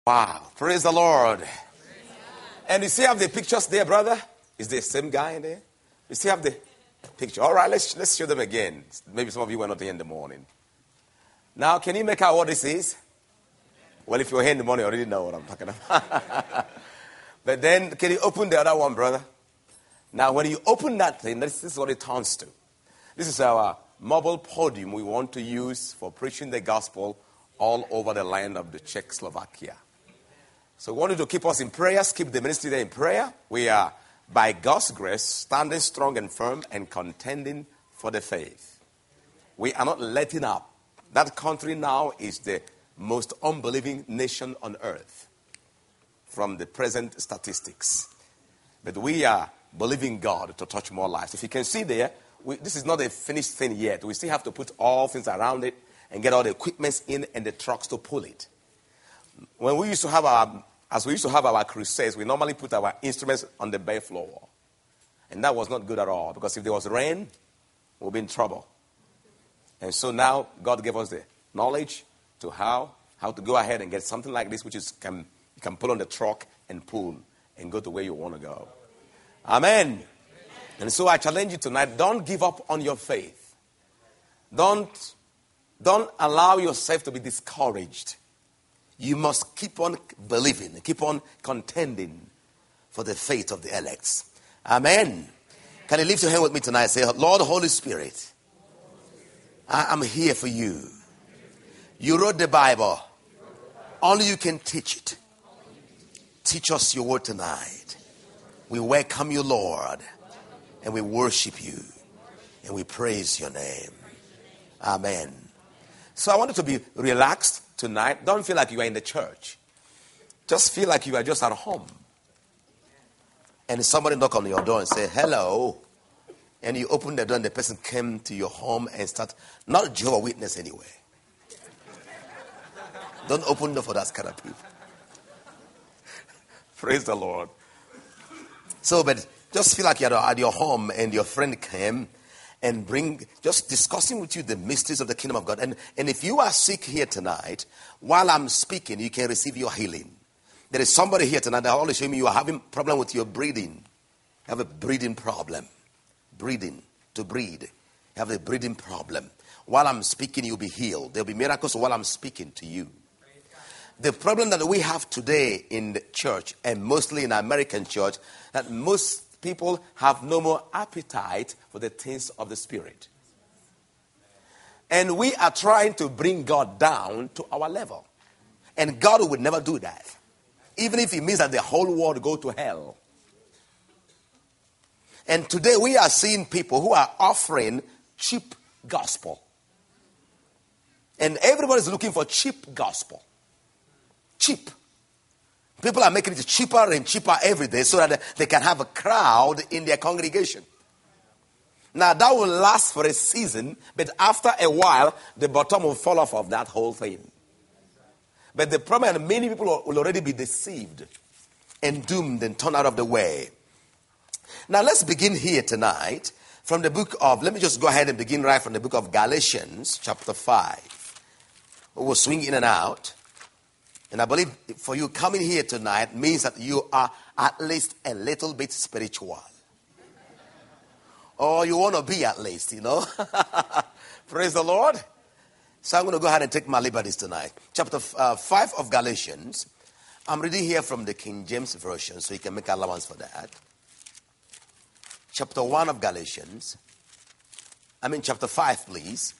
Wow. Praise the Lord. And you see have the pictures there, brother? Is the same guy in there? You see have the picture. All right, let's show them again. Maybe some of you were not here in the morning. Now, can you make out what this is? Well, if you're here in the morning, you already know what I'm talking about. But then, can you open the other one, brother? Now, when you open that thing, this is what it turns to. This is our mobile podium we want to use for preaching the gospel all over the land of the Czechoslovakia. So we want you to keep us in prayers, keep the ministry there in prayer. We are, by God's grace, standing strong and firm and contending for the faith. We are not letting up. That country now is the most unbelieving nation on earth from the present statistics. But we are believing God to touch more lives. If you can see there, this is not a finished thing yet. We still have to put all things around it and get all the equipment in and the trucks to pull it. When we used to have our crusades, we normally put our instruments on the bare floor. And that was not good at all, because if there was rain, we'll be in trouble. And so now God gave us the knowledge to how to go ahead and get something like this, which is you can pull on the truck and pull and go to where you want to go. Amen. And so I challenge you tonight, don't give up on your faith. Don't allow yourself to be discouraged. You must keep on believing, keep on contending for the faith of the elects. Amen. Can you lift your hand with me tonight and say, Lord, Holy Spirit, I am here for you. You wrote the Bible. Only you can teach it. Teach us your word tonight. We welcome you, Lord, and we worship you, and we praise your name. Amen. So I want you to be relaxed tonight. Don't feel like you are in the church. Just feel like you are just at home. And somebody knock on your door and say, hello. And you open the door and the person came to your home and start, not Jehovah's Witness anyway. Don't open the door for that kind of people. Praise the Lord. So, but just feel like you're at your home and your friend came and just discussing with you the mysteries of the kingdom of God. And if you are sick here tonight, while I'm speaking, you can receive your healing. There is somebody here tonight that always showing me you are having problem with your breathing. You have a breathing problem. Breathing, to breathe. You have a breathing problem. While I'm speaking, you'll be healed. There'll be miracles while I'm speaking to you. The problem that we have today in the church, and mostly in American church, that most people have no more appetite for the things of the Spirit. And we are trying to bring God down to our level. And God would never do that. Even if it means that the whole world go to hell. And today we are seeing people who are offering cheap gospel. And everybody's looking for cheap gospel. Cheap. People are making it cheaper and cheaper every day so that they can have a crowd in their congregation. Now, that will last for a season, but after a while, the bottom will fall off of that whole thing. But the problem is many people will already be deceived and doomed and turned out of the way. Now, let's begin here tonight from the book of, let me just go ahead and begin right from the book of Galatians, chapter 5. We'll swing in and out. And I believe for you coming here tonight means that you are at least a little bit spiritual. Or you want to be at least, Praise the Lord. So I'm going to go ahead and take my liberties tonight. Chapter 5 of Galatians. I'm reading here from the King James Version, so you can make allowance for that. Chapter 1 of Galatians. Chapter 5, please.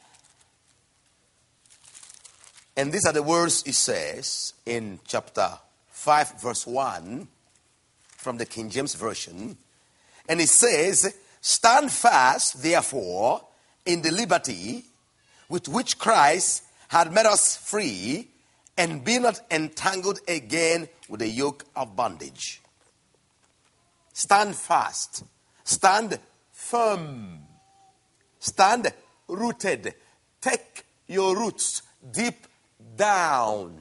And these are the words it says in chapter 5, verse 1 from the King James Version. And it says, stand fast, therefore, in the liberty with which Christ had made us free, and be not entangled again with the yoke of bondage. Stand fast. Stand firm. Stand rooted. Take your roots deep down.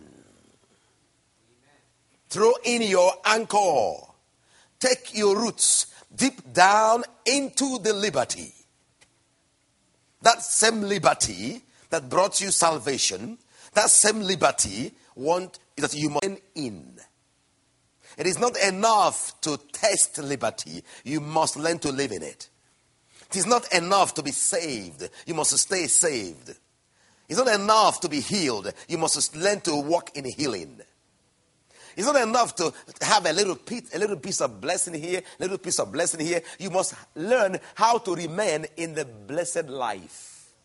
Throw in your anchor. Take your roots deep down into the liberty. That same liberty that brought you salvation, that same liberty is that you must in. It is not enough to test liberty. You must learn to live in it. It is not enough to be saved. You must stay saved. It's not enough to be healed. You must learn to walk in healing. It's not enough to have a little piece of blessing here, a little piece of blessing here. You must learn how to remain in the blessed life.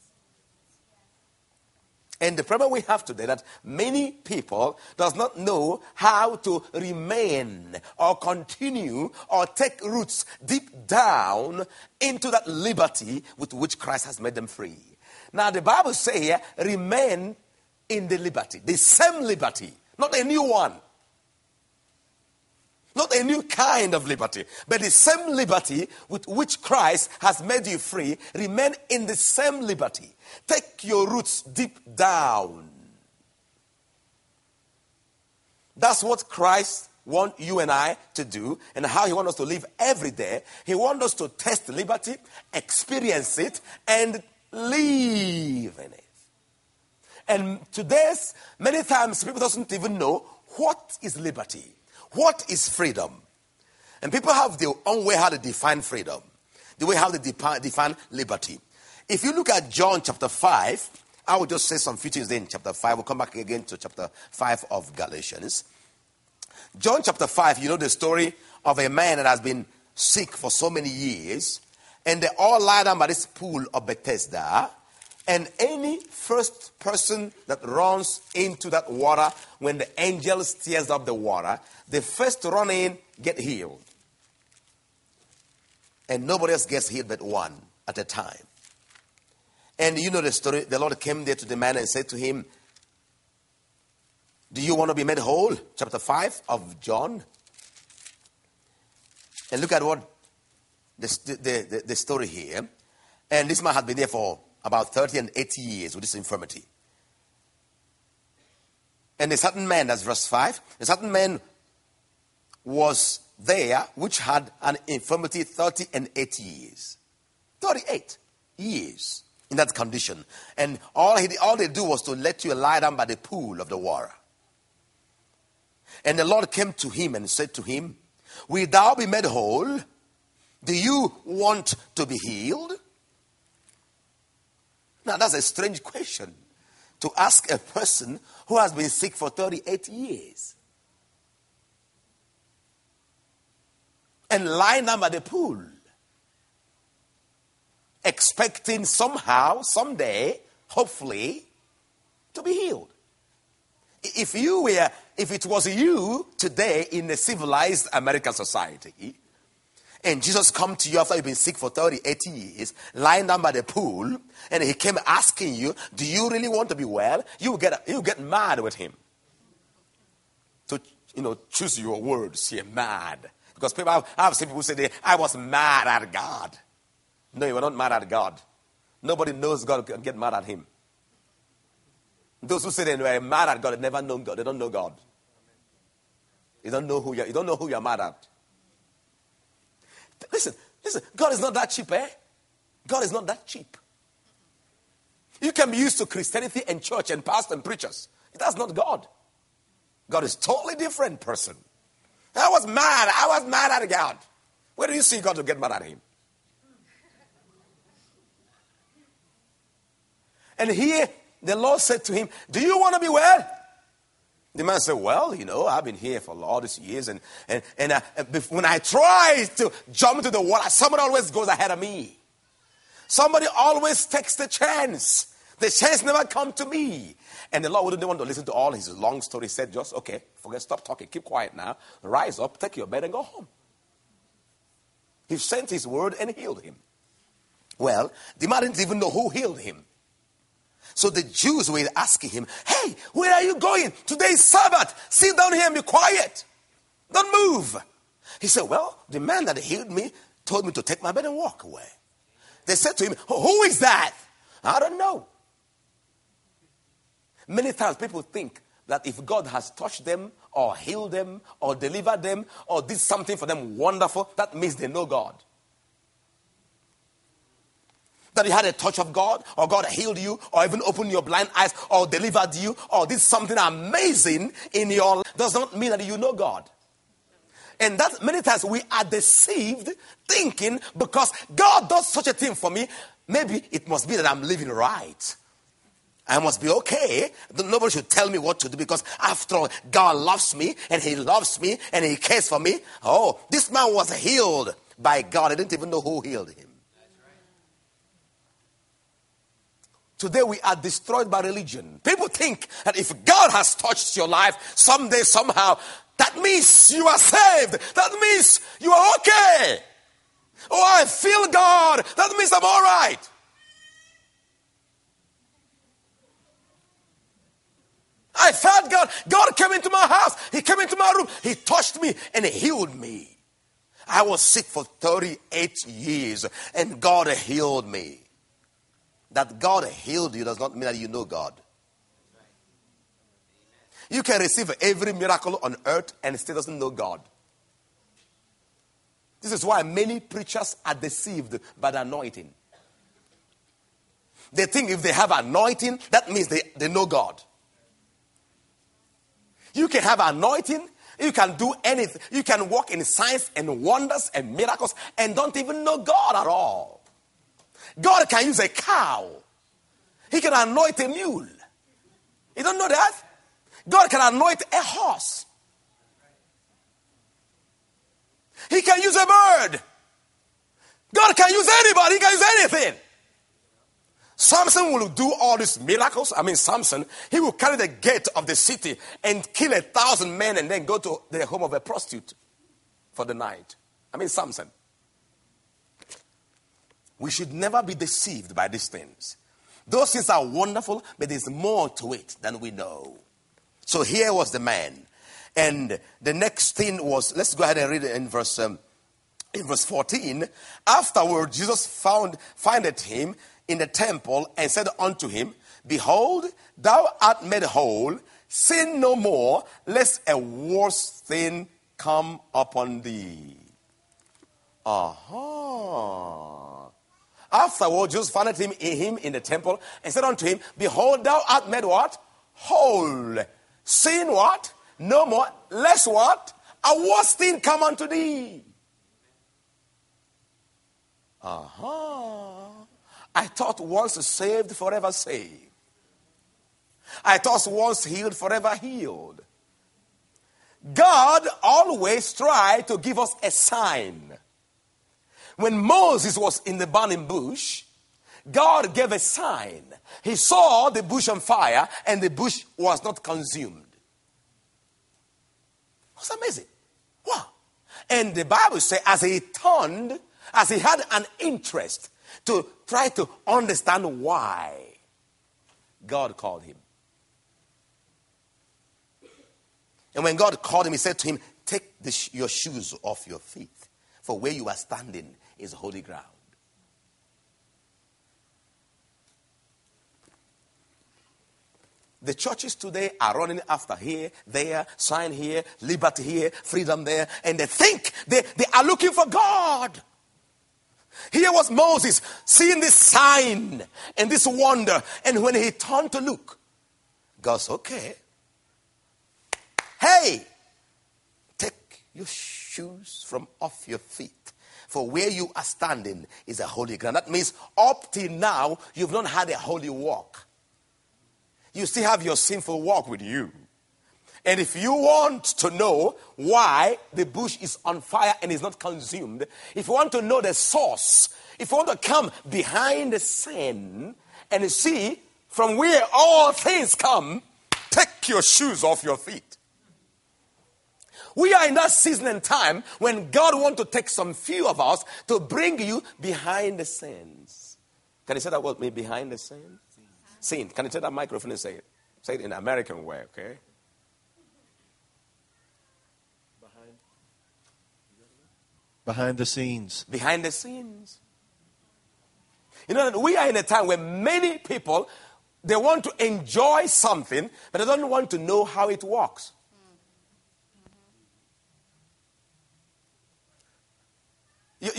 And the problem we have today that many people does not know how to remain or continue or take roots deep down into that liberty with which Christ has made them free. Now the Bible says here, remain in the liberty, the same liberty, not a new one. Not a new kind of liberty, but the same liberty with which Christ has made you free. Remain in the same liberty. Take your roots deep down. That's what Christ wants you and I to do, and how he wants us to live every day. He wants us to test liberty, experience it, and live in it. And today's, many times people doesn't even know what is liberty. What is freedom? And people have their own way how to define freedom. The way how they define liberty. If you look at John chapter 5, I will just say some few things there in chapter 5. We'll come back again to chapter 5 of Galatians. John chapter 5, you know the story of a man that has been sick for so many years. And they all lie down by this pool of Bethesda. And any first person that runs into that water, when the angel stirs up the water, the first to run in get healed. And nobody else gets healed but one at a time. And you know the story. The Lord came there to the man and said to him, do you want to be made whole? Chapter 5 of John. And look at what the story here. And this man had been there for about 30 and 80 years with this infirmity. And a certain man, that's verse 5, a certain man was there which had an infirmity 30 and 80 years. 38 years in that condition. And all they do was to let you lie down by the pool of the water. And the Lord came to him and said to him, will thou be made whole? Do you want to be healed? Now, that's a strange question to ask a person who has been sick for 38 years. And lying down by the pool, expecting somehow, someday, hopefully, to be healed. If it was you today in a civilized American society, and Jesus come to you after you've been sick for 30, 80 years, lying down by the pool, and he came asking you, do you really want to be well? You get mad with him. To, choose your words here, mad. Because I've seen people say, I was mad at God. No, you were not mad at God. Nobody knows God can get mad at him. Those who say they were mad at God, they never know God. They don't know God. You don't know who you're mad at. Listen, God is not that cheap, eh? God is not that cheap. You can be used to Christianity and church and pastors and preachers. That's not God. God is a totally different person. I was mad at God. Where do you see God to get mad at him? And here, the Lord said to him, do you want to be well? The man said, well, I've been here for all these years. And when I try to jump into the water, somebody always goes ahead of me. Somebody always takes the chance. The chance never comes to me. And the Lord wouldn't want to listen to all his long story. He said, just, okay, stop talking. Keep quiet now. Rise up, take your bed and go home. He sent his word and healed him. Well, the man didn't even know who healed him. So the Jews were asking him, hey, where are you going? Today is Sabbath. Sit down here and be quiet. Don't move. He said, well, the man that healed me told me to take my bed and walk away. They said to him, who is that? I don't know. Many times people think that if God has touched them or healed them or delivered them or did something for them wonderful, that means they know God. That you had a touch of God, or God healed you, or even opened your blind eyes, or delivered you, or did something amazing in your life, does not mean that you know God. And that many times we are deceived thinking because God does such a thing for me, maybe it must be that I'm living right. I must be okay. Nobody should tell me what to do because after all, God loves me and he loves me and he cares for me. Oh, this man was healed by God. I didn't even know who healed him. Today we are destroyed by religion. People think that if God has touched your life someday, somehow, that means you are saved. That means you are okay. Oh, I feel God. That means I'm all right. I felt God. God came into my house. He came into my room. He touched me and he healed me. I was sick for 38 years and God healed me. That God healed you does not mean that you know God. You can receive every miracle on earth and still doesn't know God. This is why many preachers are deceived by the anointing. They think if they have anointing, that means they know God. You can have anointing, you can do anything. You can walk in signs and wonders and miracles and don't even know God at all. God can use a cow. He can anoint a mule. You don't know that? God can anoint a horse. He can use a bird. God can use anybody. He can use anything. Samson will do all these miracles. Samson, he will carry the gate of the city and kill 1,000 men and then go to the home of a prostitute for the night. Samson. We should never be deceived by these things. Those things are wonderful, but there's more to it than we know. So here was the man. And the next thing was, let's go ahead and read it in verse 14. Afterward, Jesus findeth him in the temple and said unto him, Behold, thou art made whole. Sin no more, lest a worse thing come upon thee. Afterward, Jesus found him in the temple and said unto him, Behold, thou art made what? Whole. Sin what? No more. Less what? A worse thing come unto thee. I thought once saved, forever saved. I thought once healed, forever healed. God always tried to give us a sign. When Moses was in the burning bush, God gave a sign. He saw the bush on fire and the bush was not consumed. It was amazing. Wow. And the Bible says as he had an interest to try to understand why, God called him. And when God called him, he said to him, Take your shoes off your feet, for where you are standing is holy ground. The churches today are running after here, there, sign here, liberty here, freedom there, and they think they are looking for God. Here was Moses seeing this sign and this wonder, and when he turned to look, God said, okay, hey, take your shoes from off your feet, for where you are standing is a holy ground. That means up till now, you've not had a holy walk. You still have your sinful walk with you. And if you want to know why the bush is on fire and is not consumed, if you want to know the source, if you want to come behind the sin and see from where all things come, take your shoes off your feet. We are in that season and time when God wants to take some few of us to bring you behind the scenes. Can you say that word, me, behind the scenes? Scene. Can you take that microphone and say it? Say it in an American way, okay? Behind the scenes. Behind the scenes. You know, we are in a time where many people, they want to enjoy something, but they don't want to know how it works.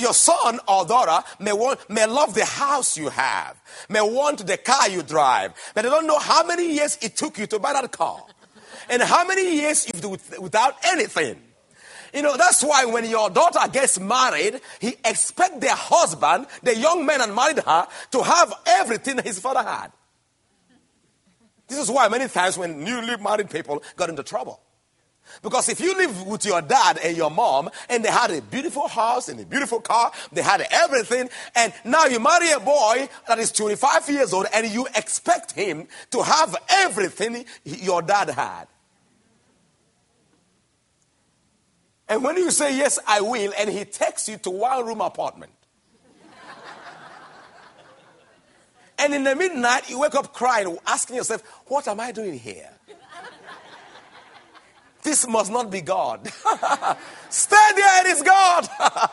your son or daughter may love the house you have, may want the car you drive, but they don't know how many years it took you to buy that car, and how many years you've done without anything. That's why when your daughter gets married, he expects the husband, the young man that married her, to have everything his father had. This is why many times when newly married people got into trouble. Because if you live with your dad and your mom, and they had a beautiful house and a beautiful car, they had everything, and now you marry a boy that is 25 years old, and you expect him to have everything your dad had. And when you say, yes, I will, and he takes you to one-room apartment. And in the midnight, you wake up crying, asking yourself, what am I doing here? This must not be God. Stay there, it is God.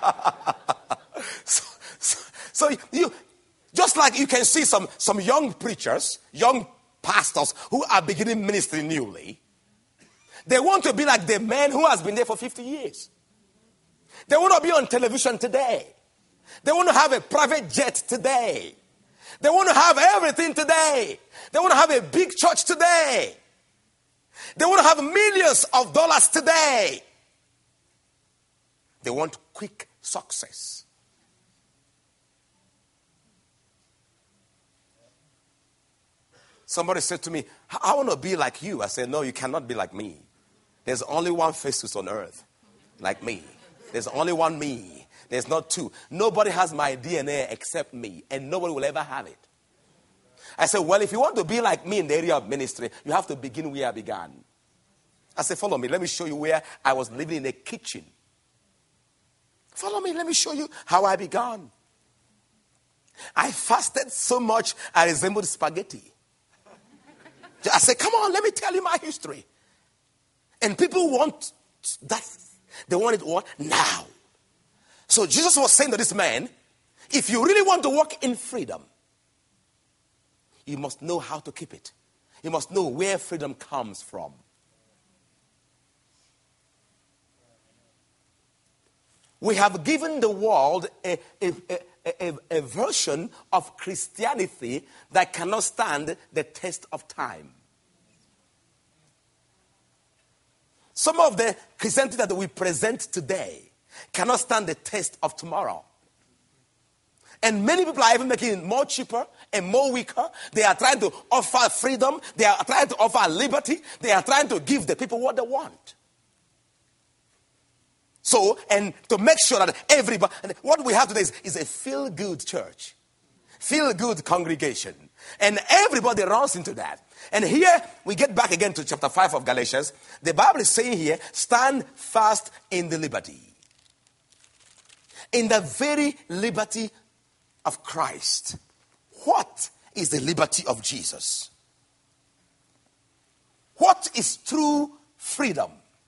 So you, just like you can see some young preachers, young pastors who are beginning ministry newly, they want to be like the man who has been there for 50 years. They want to be on television today. They want to have a private jet today. They want to have everything today. They want to have a big church today. They want to have millions of dollars today. They want quick success. Somebody said to me, I want to be like you. I said, no, you cannot be like me. There's only one Festus on earth, like me. There's only one me. There's not two. Nobody has my DNA except me, and nobody will ever have it. I said, well, if you want to be like me in the area of ministry, you have to begin where I began. I said, follow me. Let me show you where I was living in a kitchen. Follow me. Let me show you how I began. I fasted so much, I resembled spaghetti. I said, come on, let me tell you my history. And people want that. They want it what? Now. So Jesus was saying to this man, if you really want to walk in freedom, you must know how to keep it. You must know where freedom comes from. We have given the world a version of Christianity that cannot stand the test of time. Some of the Christianity that we present today cannot stand the test of tomorrow. And many people are even making it more cheaper and more weaker. They are trying to offer freedom. They are trying to offer liberty. They are trying to give the people what they want. So, and to make sure that everybody, what we have today is a feel-good church. Feel-good congregation. And everybody runs into that. And here, we get back again to chapter 5 of Galatians. The Bible is saying here, stand fast in the liberty. In the very liberty of Christ. What is the liberty of Jesus? What is true freedom?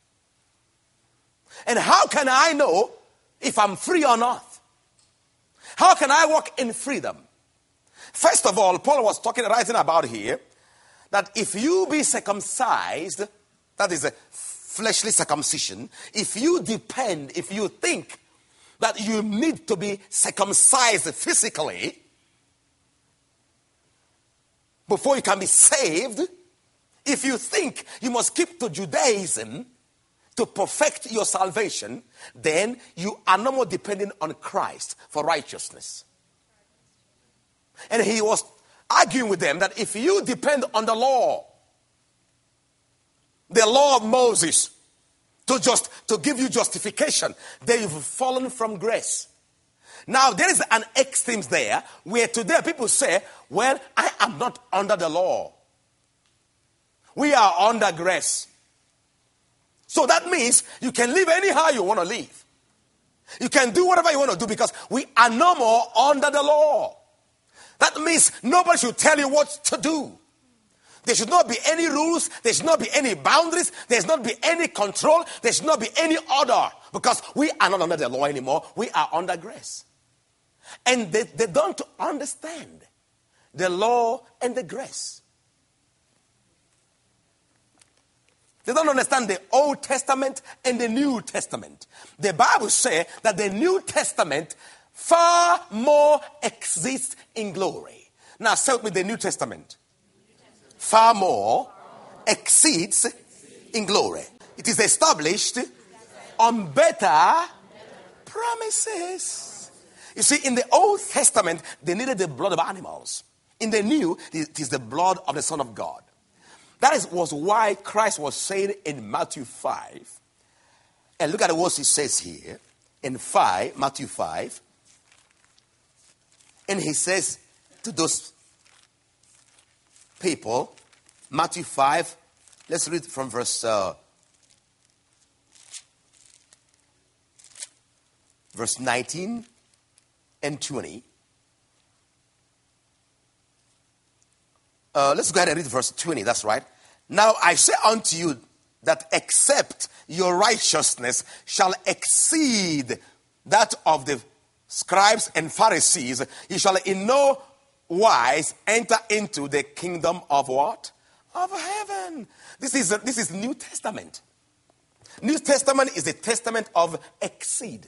And how can I know if I'm free or not? How can I walk in freedom? First of all, Paul was writing about here, that if you be circumcised, that is a fleshly circumcision, if you think that you need to be circumcised physically before you can be saved, if you think you must keep to Judaism to perfect your salvation, then you are no more dependent on Christ for righteousness. And he was arguing with them that if you depend on the law of Moses, to give you justification, then you've fallen from grace. Now, there is an extreme there where today people say, well, I am not under the law. We are under grace. So that means you can live anyhow you want to live. You can do whatever you want to do because we are no more under the law. That means nobody should tell you what to do. There should not be any rules. There should not be any boundaries. There should not be any control. There should not be any order because we are not under the law anymore. We are under grace. And they don't understand the law and the grace. They don't understand the Old Testament and the New Testament. The Bible says that the New Testament far more exceeds in glory. Now say with me the New Testament. Far more exceeds in glory. It is established on better promises. You see, in the Old Testament, they needed the blood of animals. In the New, it is the blood of the Son of God. Was why Christ was saying in Matthew 5, and look at the words he says here, in Matthew 5, and he says to those people, Matthew 5, let's read from verse 19 and 20. Let's go ahead and read verse 20, that's right. Now I say unto you that except your righteousness shall exceed that of the scribes and Pharisees, you shall in no wise enter into the kingdom of what? Of heaven. This is New Testament. New Testament is the testament of exceed.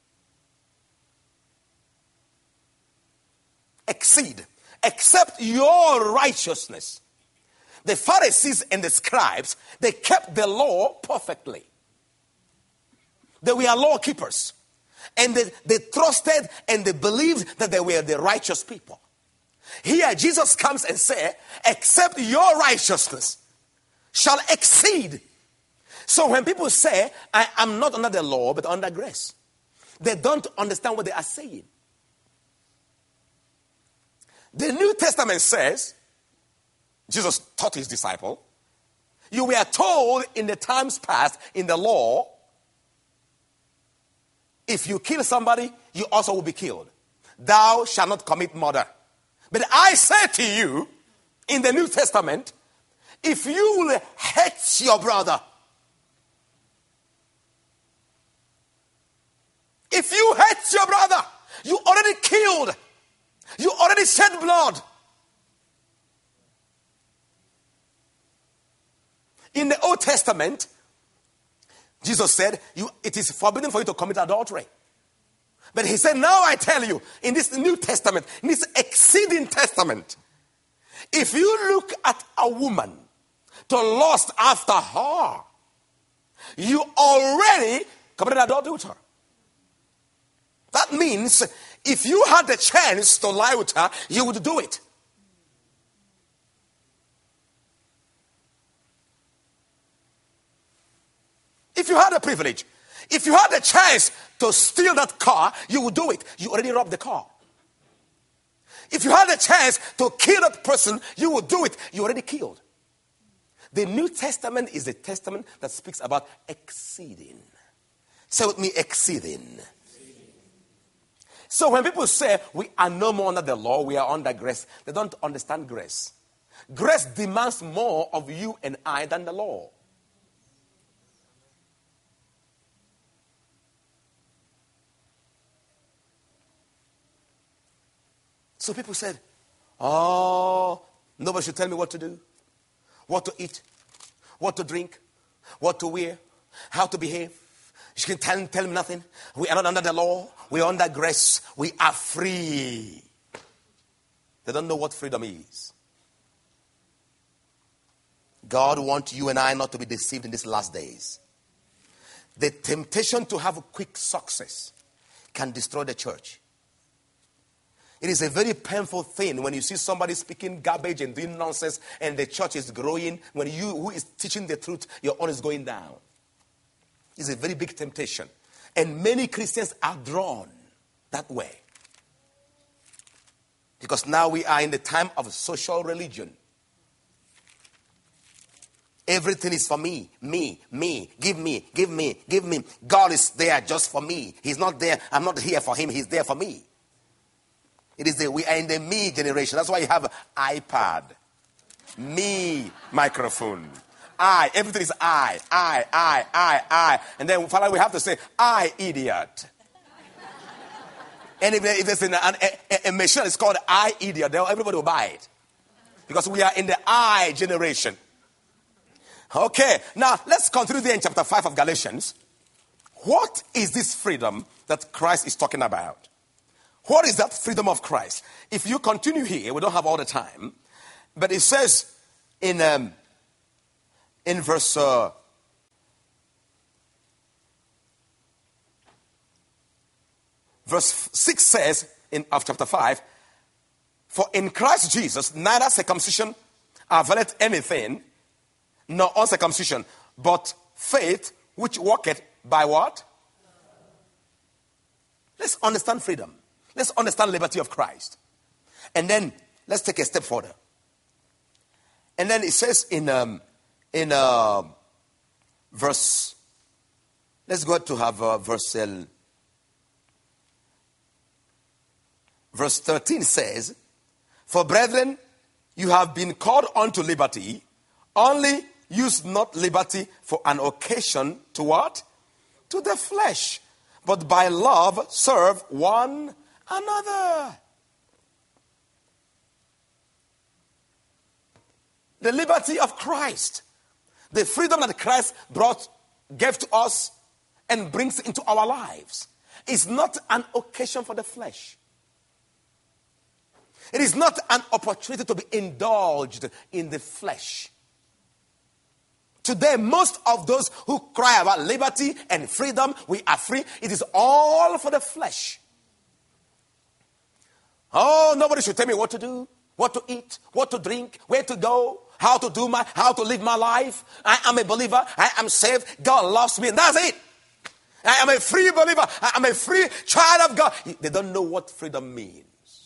Exceed. Except your righteousness. The Pharisees and the scribes, they kept the law perfectly. They were law keepers. And they trusted and they believed that they were the righteous people. Here Jesus comes and says, except your righteousness shall exceed. So when people say, I am not under the law but under grace, they don't understand what they are saying. The New Testament says, Jesus taught his disciple, you were told in the times past in the law, if you kill somebody, you also will be killed. Thou shalt not commit murder. But I say to you, in the New Testament, if you will hate your brother, if you hate your brother, you already killed. You already shed blood. In the Old Testament, Jesus said, it is forbidden for you to commit adultery. But he said, now I tell you, in this New Testament, in this exceeding testament, if you look at a woman to lust after her, you already committed adultery with her. That means if you had the chance to lie with her, you would do it. If you had the privilege, if you had the chance to steal that car, you would do it. You already robbed the car. If you had the chance to kill that person, you would do it. You already killed. The New Testament is a testament that speaks about exceeding. Say with me, exceeding. So when people say we are no more under the law, we are under grace, they don't understand grace. Grace demands more of you and I than the law. So people said, oh, nobody should tell me what to do, what to eat, what to drink, what to wear, how to behave. You can tell me nothing. We are not under the law. We are under grace. We are free. They don't know what freedom is. God wants you and I not to be deceived in these last days. The temptation to have a quick success can destroy the church. It is a very painful thing when you see somebody speaking garbage and doing nonsense and the church is growing. When you who is teaching the truth, your own is going down. It's a very big temptation. And many Christians are drawn that way. Because now we are in the time of social religion. Everything is for me, give me. God is there just for me. He's not there. I'm not here for him. He's there for me. We are in the me generation. That's why you have iPad, me microphone. Everything is I. And then finally we have to say, I idiot. And if there's a machine that's called I idiot, then everybody will buy it. Because we are in the I generation. Okay, now let's continue there in chapter 5 of Galatians. What is this freedom that Christ is talking about? What is that freedom of Christ? If you continue here, we don't have all the time, but it says in verse 6 says of chapter 5, for in Christ Jesus neither circumcision availeth anything, nor uncircumcision, but faith which worketh by what? Let's understand freedom. Let's understand liberty of Christ. And then let's take a step further. And then it says in verse, let's go to have verse 13 says, for brethren, you have been called unto liberty, only use not liberty for an occasion to what? To the flesh, but by love serve one another. The liberty of Christ, the freedom that Christ gave to us and brings into our lives, is not an occasion for the flesh. It is not an opportunity to be indulged in the flesh. Today, most of those who cry about liberty and freedom, we are free, it is all for the flesh. Oh, nobody should tell me what to do, what to eat, what to drink, where to go, how to live my life. I am a believer. I am saved. God loves me, and that's it. I am a free believer. I am a free child of God. They don't know what freedom means.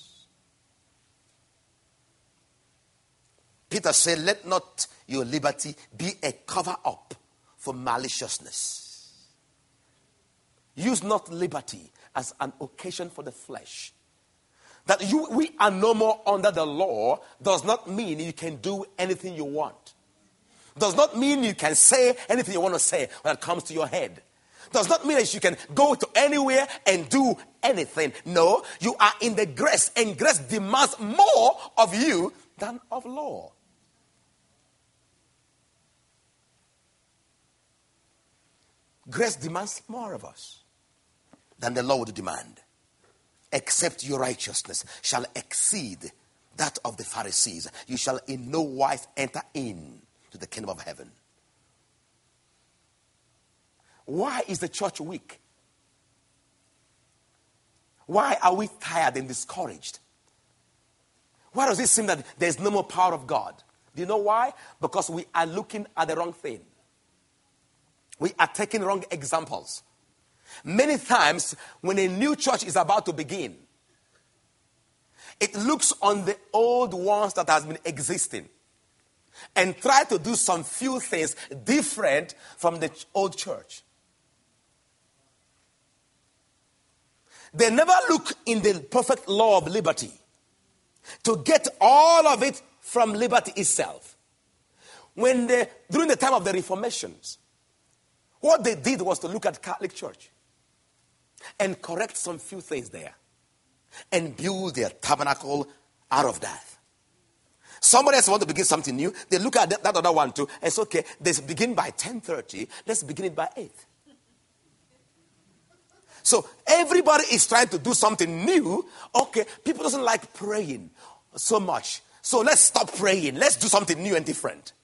Peter said, let not your liberty be a cover up for maliciousness. Use not liberty as an occasion for the flesh. That we are no more under the law does not mean you can do anything you want. Does not mean you can say anything you want to say when it comes to your head. Does not mean that you can go to anywhere and do anything. No, you are in the grace, and grace demands more of you than of law. Grace demands more of us than the law would demand. Except your righteousness shall exceed that of the Pharisees, you shall in no wise enter in to the kingdom of heaven. Why is the church weak? Why are we tired and discouraged? Why does it seem that there is no more power of God? Do you know why? Because we are looking at the wrong thing. We are taking wrong examples. Many times when a new church is about to begin, it looks on the old ones that has been existing and try to do some few things different from the old church. They never look in the perfect law of liberty to get all of it from liberty itself. During the time of the Reformations, what they did was to look at Catholic Church and correct some few things there and build their tabernacle out of that. Somebody else wants to begin something new. They look at that other one too. And it's okay. Let's begin by 10:30. Let's begin it by 8. So everybody is trying to do something new. Okay, people doesn't like praying so much. So let's stop praying. Let's do something new and different.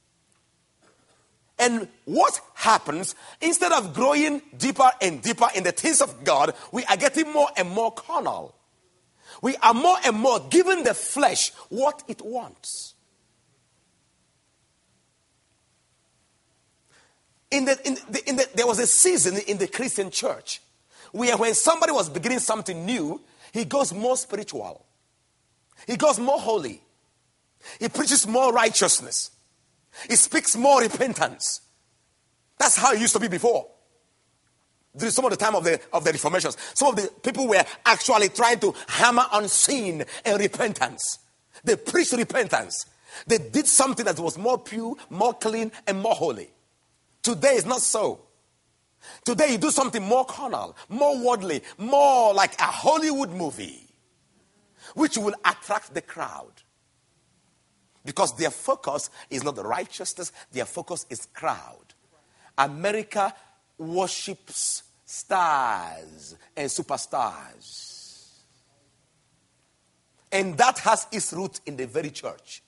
And what happens, instead of growing deeper and deeper in the things of God, we are getting more and more carnal. We are more and more giving the flesh what it wants. There was a season in the Christian church where when somebody was beginning something new, he goes more spiritual. He goes more holy. He preaches more righteousness. He speaks more repentance. That's how it used to be before. During some of the time of the Reformations, some of the people were actually trying to hammer on sin and repentance. They preached repentance. They did something that was more pure, more clean, and more holy. Today is not so. Today you do something more carnal, more worldly, more like a Hollywood movie, which will attract the crowd. Because their focus is not the righteousness, their focus is crowd. America worships stars and superstars. And that has its root in the very church.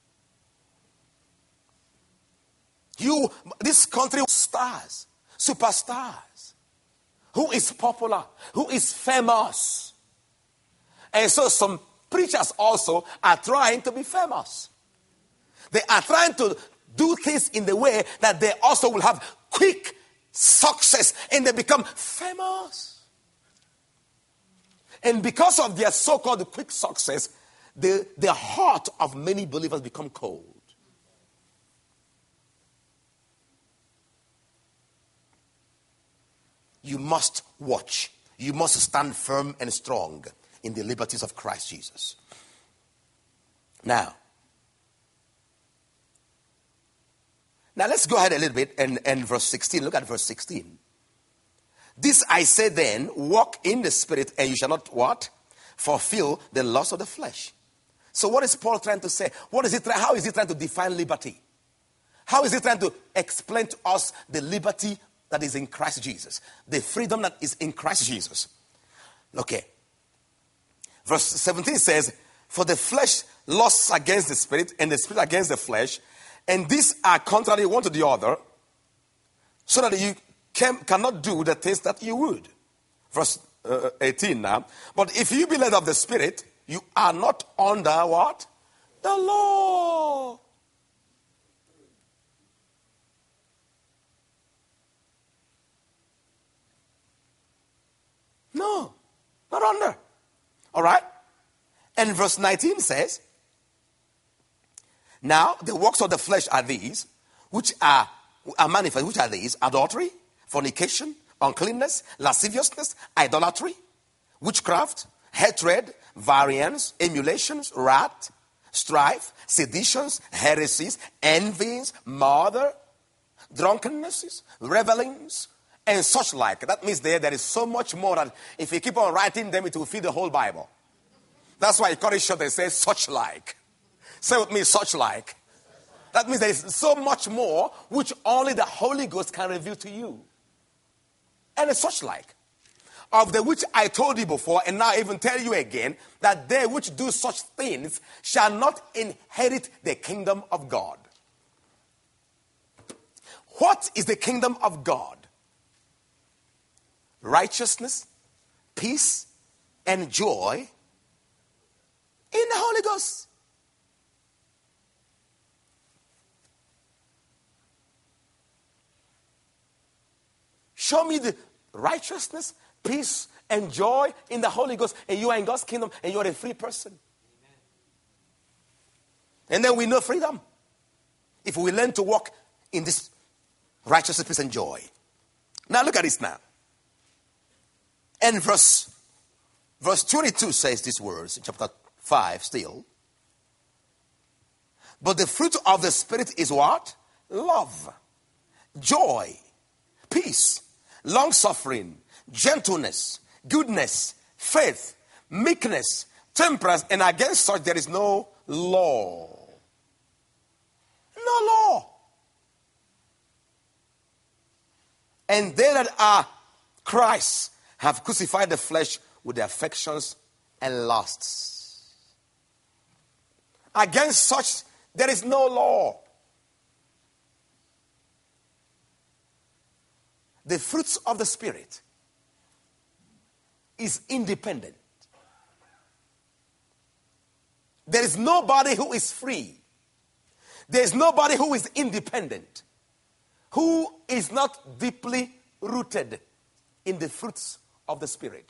This country, stars, superstars, who is popular, who is famous. And so some preachers also are trying to be famous. They are trying to do things in the way that they also will have quick success and they become famous. And because of their so-called quick success, the heart of many believers become cold. You must watch. You must stand firm and strong in the liberties of Christ Jesus. Now let's go ahead a little bit and verse 16. Look at verse 16. This I say then, walk in the Spirit, and you shall not what? Fulfill the lust of the flesh. So what is Paul trying to say? How is he trying to define liberty? How is he trying to explain to us the liberty that is in Christ Jesus? The freedom that is in Christ Jesus. Okay. Verse 17 says, for the flesh lusts against the Spirit, and the Spirit against the flesh, and these are contrary one to the other, so that you cannot do the things that you would. Verse 18 now. But if you be led of the Spirit, you are not under what? The law. No, not under. All right? And verse 19 says, now the works of the flesh are these, which are manifest. Which are these? Adultery, fornication, uncleanness, lasciviousness, idolatry, witchcraft, hatred, variance, emulations, wrath, strife, seditions, heresies, envies, murder, drunkennesses, revelings, and such like. That means there is so much more that if you keep on writing them, it will fill the whole Bible. That's why you cut it short and say such like. Say with me, such like. That means there is so much more which only the Holy Ghost can reveal to you. And it's such like. Of the which I told you before, and now I even tell you again, that they which do such things shall not inherit the kingdom of God. What is the kingdom of God? Righteousness, peace, and joy in the Holy Ghost. Show me the righteousness, peace, and joy in the Holy Ghost, and you are in God's kingdom, and you are a free person. Amen. And then we know freedom. If we learn to walk in this righteousness, peace, and joy. Now look at this now. And verse 22 says these words, in chapter 5 still. But the fruit of the Spirit is what? Love, joy, peace, long-suffering, gentleness, goodness, faith, meekness, temperance, and against such there is no law. No law. And they that are Christ have crucified the flesh with their affections and lusts. Against such there is no law. The fruits of the Spirit is independent. There is nobody who is free. There is nobody who is independent, who is not deeply rooted in the fruits of the Spirit.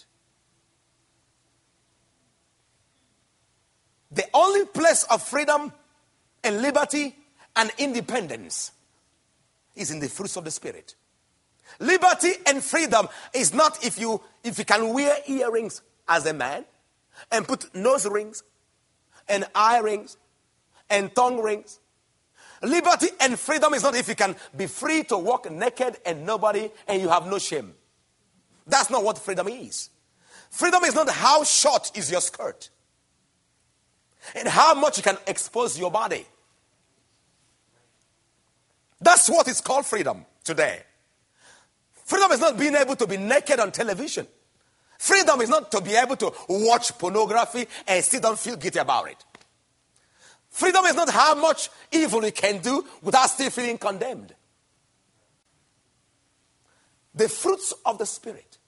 The only place of freedom and liberty and independence is in the fruits of the Spirit. Liberty and freedom is not if you can wear earrings as a man and put nose rings and eye rings and tongue rings. Liberty and freedom is not if you can be free to walk naked and you have no shame. That's not what freedom is. Freedom is not how short is your skirt and how much you can expose your body. That's what is called freedom today. Freedom is not being able to be naked on television Freedom is not to be able to watch pornography and still don't feel guilty about it. Freedom is not how much evil you can do without still feeling condemned. The fruits of the Spirit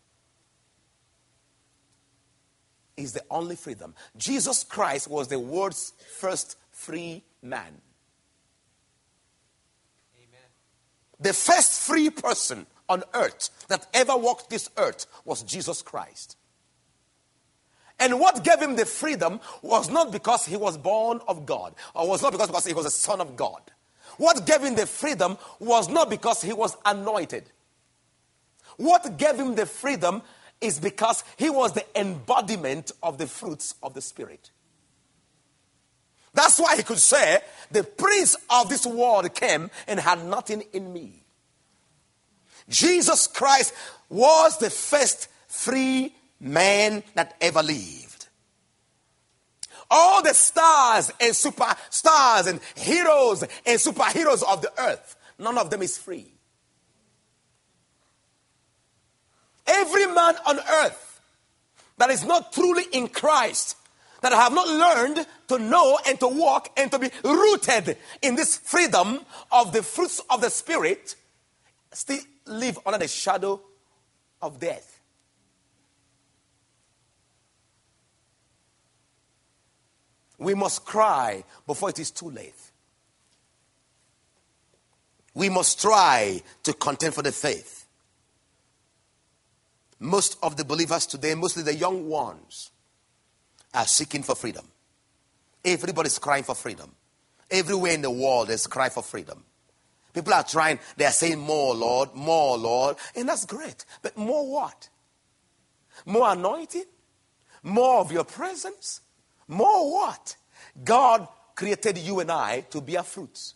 is the only freedom. Jesus Christ was the world's first free man. Amen. The first free person on earth that ever walked this earth was Jesus Christ. And what gave him the freedom was not because he was born of God, or was not because he was a son of God. What gave him the freedom was not because he was anointed. What gave him the freedom is because he was the embodiment of the fruits of the Spirit. That's why he could say, the prince of this world came and had nothing in me. Jesus Christ was the first free man that ever lived. All the stars and superstars and heroes and superheroes of the earth, none of them is free. Every man on earth that is not truly in Christ, that have not learned to know and to walk and to be rooted in this freedom of the fruits of the Spirit, still live under the shadow of death. We must cry before it is too late. We must try to contend for the faith. Most of the believers today, mostly the young ones, are seeking for freedom. Everybody's crying for freedom. Everywhere in the world there's a cry for freedom. People are trying, they are saying more Lord, and that's great. But more what? More anointing? More of your presence? More what? God created you and I to bear fruits.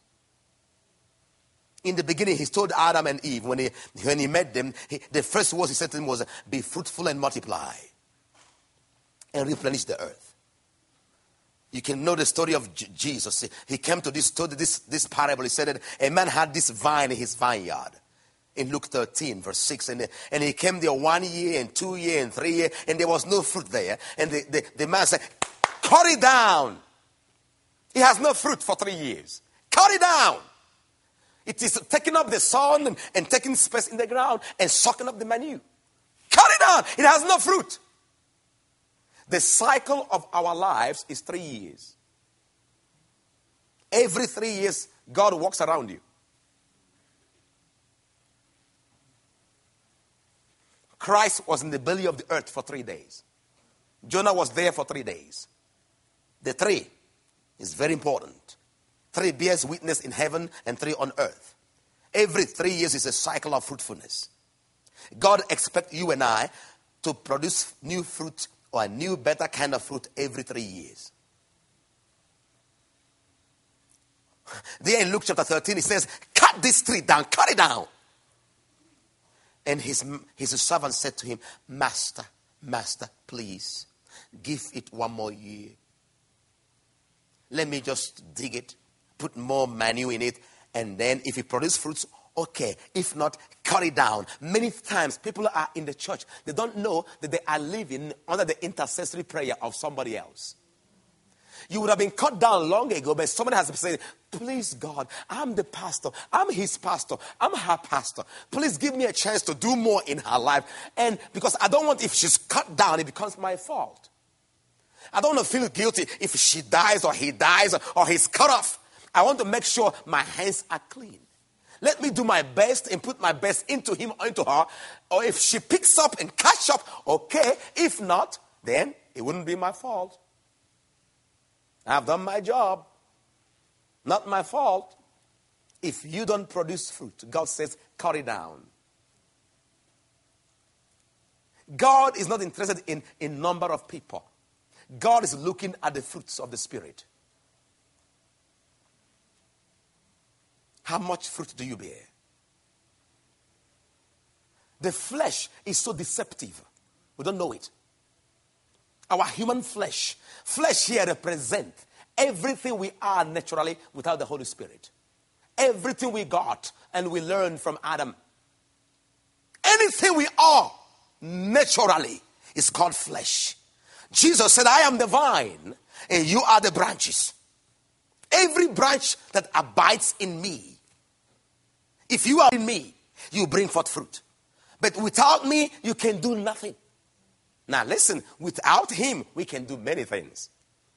In the beginning, he told Adam and Eve, when he met them, the first words he said to them was, be fruitful and multiply and replenish the earth. You can know the story of Jesus. He came to this parable. He said that a man had this vine in his vineyard. In Luke 13, verse 6. And he came there 1 year and 2 years and 3 years, and there was no fruit there. And the man said, cut it down. He has no fruit for 3 years. Cut it down. It is taking up the sun and taking space in the ground and sucking up the manure. Cut it down. It has no fruit. The cycle of our lives is 3 years. Every 3 years, God walks around you. Christ was in the belly of the earth for 3 days. Jonah was there for 3 days. The 3 is very important. 3 bears witness in heaven and 3 on earth. Every 3 years is a cycle of fruitfulness. God expects you and I to produce new fruit or a new, better kind of fruit every 3 years. There in Luke chapter 13, it says, cut this tree down, cut it down. And his servant said to him, Master, please, give it 1 more year. Let me just dig it, put more manure in it, and then if it produces fruits, okay. If not, cut it down. Many times people are in the church. They don't know that they are living under the intercessory prayer of somebody else. You would have been cut down long ago, but somebody has said, please God, I'm the pastor. I'm his pastor. I'm her pastor. Please give me a chance to do more in her life. And because I don't want, if she's cut down, it becomes my fault. I don't want to feel guilty if she dies or he dies or he's cut off. I want to make sure my hands are clean. Let me do my best and put my best into him or into her. Or if she picks up and catch up, okay. If not, then it wouldn't be my fault. I've done my job. Not my fault. If you don't produce fruit, God says, cut it down. God is not interested in number of people. God is looking at the fruits of the Spirit. How much fruit do you bear? The flesh is so deceptive. We don't know it. Our human flesh here represents everything we are naturally without the Holy Spirit. Everything we got and we learned from Adam. Anything we are naturally is called flesh. Jesus said, I am the vine and you are the branches. Every branch that abides in me, if you are in me, you bring forth fruit. But without me, you can do nothing. Now listen, without him, we can do many things.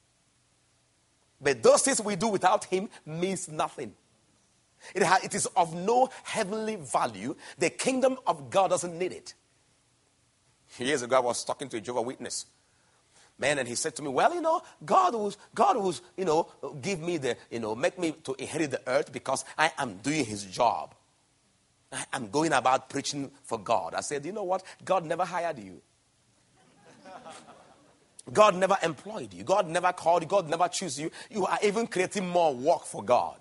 But those things we do without him means nothing. It is of no heavenly value. The kingdom of God doesn't need it. Years ago, I was talking to a Jehovah's Witness man, and he said to me, well, God will, give me make me to inherit the earth because I am doing his job. I am going about preaching for God. I said, you know what? God never hired you. God never employed you. God never called you. God never chose you. You are even creating more work for God.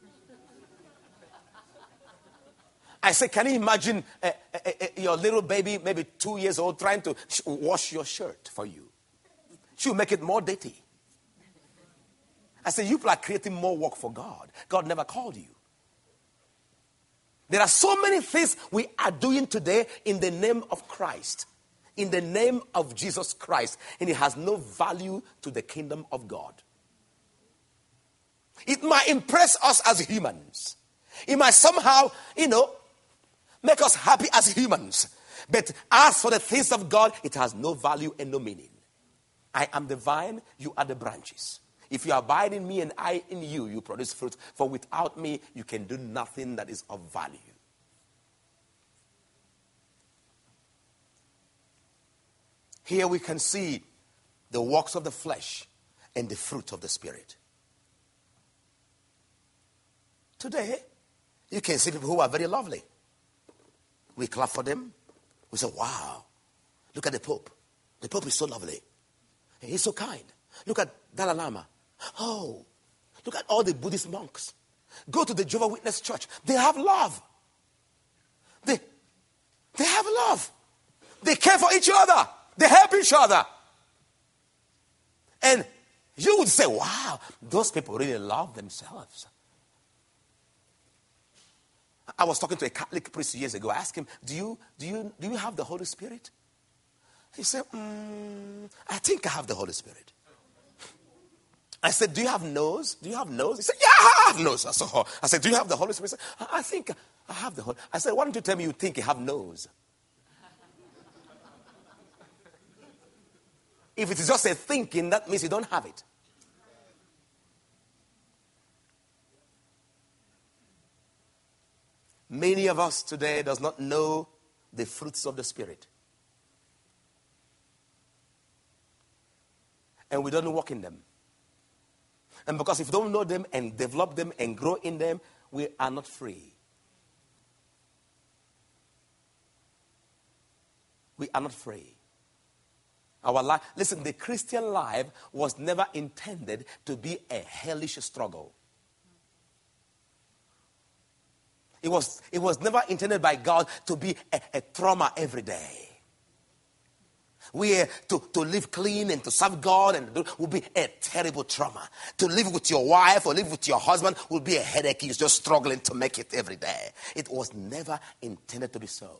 I said, can you imagine your little baby, maybe 2 years old, trying to wash your shirt for you? She'll make it more dirty. I said, you are creating more work for God. God never called you. There are so many things we are doing today in the name of Christ. In the name of Jesus Christ. And it has no value to the kingdom of God. It might impress us as humans. It might somehow, make us happy as humans. But as for the things of God, it has no value and no meaning. I am the vine, you are the branches. If you abide in me and I in you, you produce fruit. For without me, you can do nothing that is of value. Here we can see the works of the flesh and the fruit of the Spirit. Today, you can see people who are very lovely. We clap for them. We say, wow, look at the Pope. The Pope is so lovely. He's so kind. Look at Dalai Lama. Oh, look at all the Buddhist monks. Go to the Jehovah's Witness church. They have love. They have love. They care for each other. They help each other. And you would say, wow, those people really love themselves. I was talking to a Catholic priest years ago. I asked him, do you have the Holy Spirit? He said, I think I have the Holy Spirit. I said, do you have nose? Do you have nose? He said, yeah, I have nose. I said, do you have the Holy Spirit? He said, I think I have the Holy Spirit. I said, why don't you tell me you think you have nose? If it is just a thinking, that means you don't have it. Many of us today does not know the fruits of the Spirit. And we don't walk in them. And because if we don't know them and develop them and grow in them, we are not free. We are not free. Our life, listen, the Christian life was never intended to be a hellish struggle. It was never intended by God to be a trauma every day. We are to live clean and to serve God and will be a terrible trauma. To live with your wife or live with your husband will be a headache. You're just struggling to make it every day. It was never intended to be so.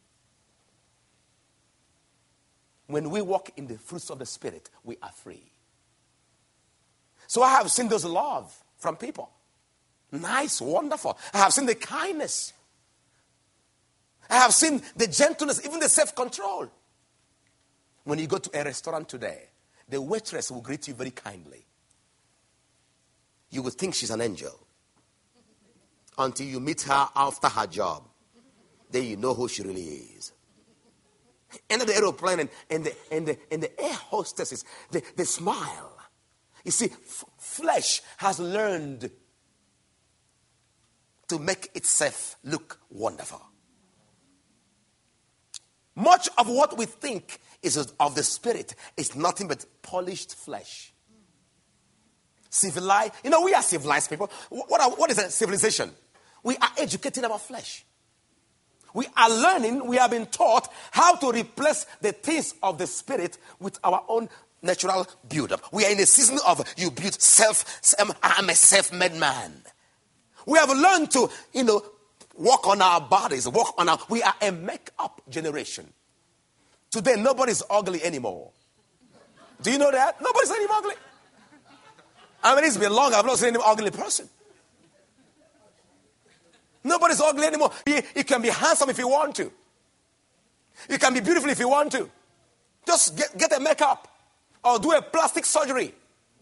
When we walk in the fruits of the Spirit, we are free. So I have seen those love from people. Nice, wonderful. I have seen the kindness. I have seen the gentleness, even the self-control. When you go to a restaurant today, the waitress will greet you very kindly. You will think she's an angel. Until you meet her after her job. Then you know who she really is. Enter the aeroplane and the air hostesses, they smile. You see, flesh has learned to make itself look wonderful. Much of what we think is of the Spirit is nothing but polished flesh. Civilized. We are civilized people. What is a civilization? We are educating our flesh. We are learning, we have been taught how to replace the things of the Spirit with our own natural build-up. We are in a season of you build I'm a self-made man. We have learned to, work on our bodies, we are a make-up generation. Today, nobody's ugly anymore. Do you know that? Nobody's any ugly. I mean, it's been long. I've not seen any ugly person. Nobody's ugly anymore. You can be handsome if you want to. You can be beautiful if you want to. Just get a makeup or do a plastic surgery.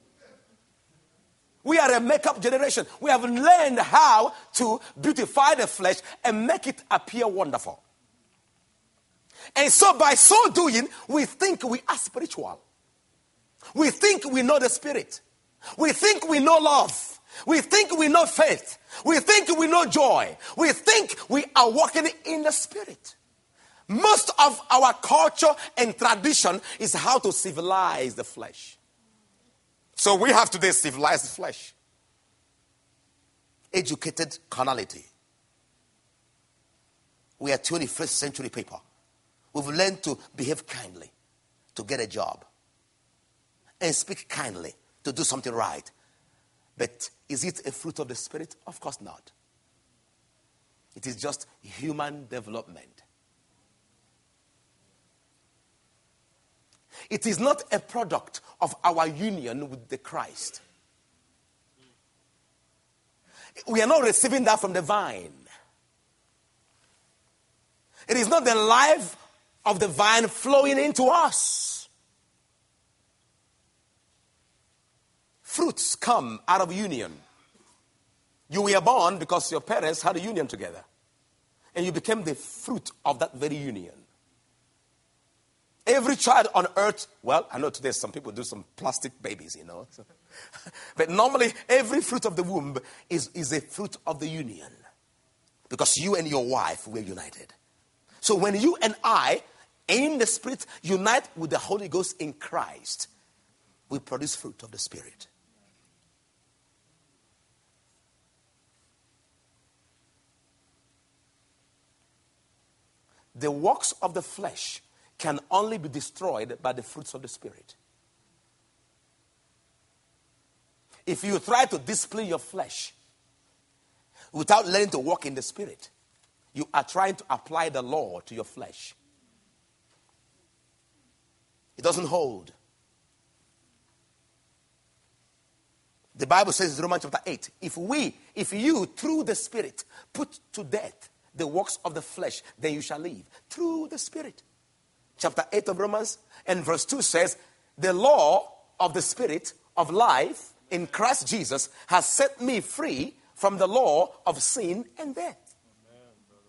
We are a makeup generation. We have learned how to beautify the flesh and make it appear wonderful. And so by so doing, we think we are spiritual. We think we know the Spirit. We think we know love. We think we know faith. We think we know joy. We think we are walking in the Spirit. Most of our culture and tradition is how to civilize the flesh. So we have today civilized flesh. Educated carnality. We are 21st century people. We've learned to behave kindly, to get a job, and speak kindly, to do something right. But is it a fruit of the Spirit? Of course not. It is just human development. It is not a product of our union with the Christ. We are not receiving that from the vine. It is not the life of the vine flowing into us. Fruits come out of union. You were born because your parents had a union together. And you became the fruit of that very union. Every child on earth, well, I know today some people do some plastic babies, you know. But normally, every fruit of the womb is a fruit of the union. Because you and your wife were united. So when you and I, in the Spirit, unite with the Holy Ghost in Christ, we produce fruit of the Spirit. The works of the flesh can only be destroyed by the fruits of the Spirit. If you try to discipline your flesh without learning to walk in the Spirit, you are trying to apply the law to your flesh. It doesn't hold. The Bible says in Romans chapter 8, if you through the Spirit put to death the works of the flesh, then you shall live. Through the Spirit. Chapter 8 of Romans and verse 2 says, the law of the Spirit of life in Christ Jesus has set me free from the law of sin and death. Amen,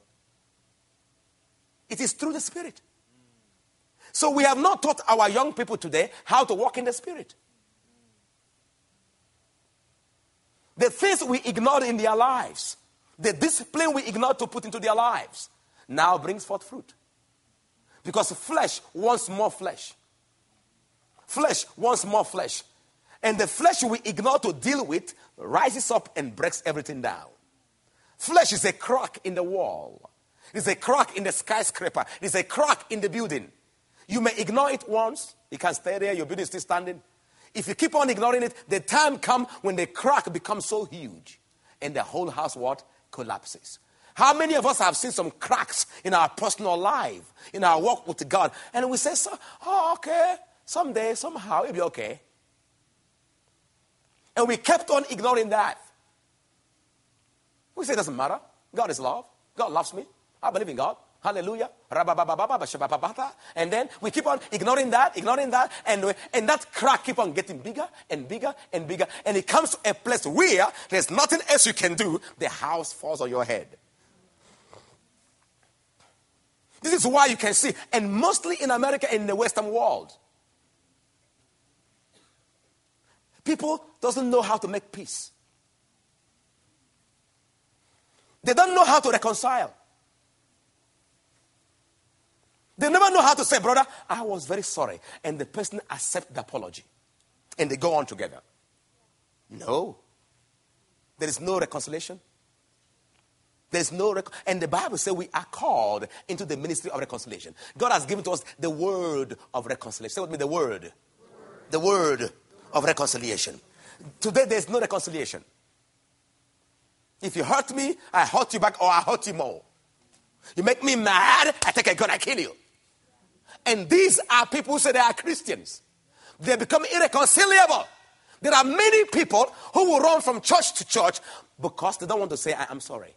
it is through the Spirit. So we have not taught our young people today how to walk in the Spirit. The things we ignored in their lives, the discipline we ignored to put into their lives, now brings forth fruit. Because flesh wants more flesh. Flesh wants more flesh. And the flesh we ignore to deal with rises up and breaks everything down. Flesh is a crack in the wall. It is a crack in the skyscraper. It is a crack in the building. You may ignore it once. It can stay there. Your building is still standing. If you keep on ignoring it, the time comes when the crack becomes so huge. And the whole house, what? Collapses. How many of us have seen some cracks in our personal life, in our walk with God? And we say, oh, okay, someday, somehow, it'll be okay. And we kept on ignoring that. We say it doesn't matter. God is love. God loves me. I believe in God. Hallelujah. And then we keep on ignoring that, and that crack keep on getting bigger and bigger and bigger. And it comes to a place where there's nothing else you can do. The house falls on your head. This is why you can see, and mostly in America and in the Western world, people doesn't know how to make peace. They don't know how to reconcile. They never know how to say, brother, I was very sorry. And the person accepts the apology. And they go on together. No. There is no reconciliation. There's no and the Bible says we are called into the ministry of reconciliation. God has given to us the word of reconciliation. Say with me, the word. The word of reconciliation. Today there's no reconciliation. If you hurt me, I hurt you back, or I hurt you more. You make me mad, I take a gun, I kill you. And these are people who say they are Christians. They become irreconcilable. There are many people who will run from church to church because they don't want to say, I am sorry.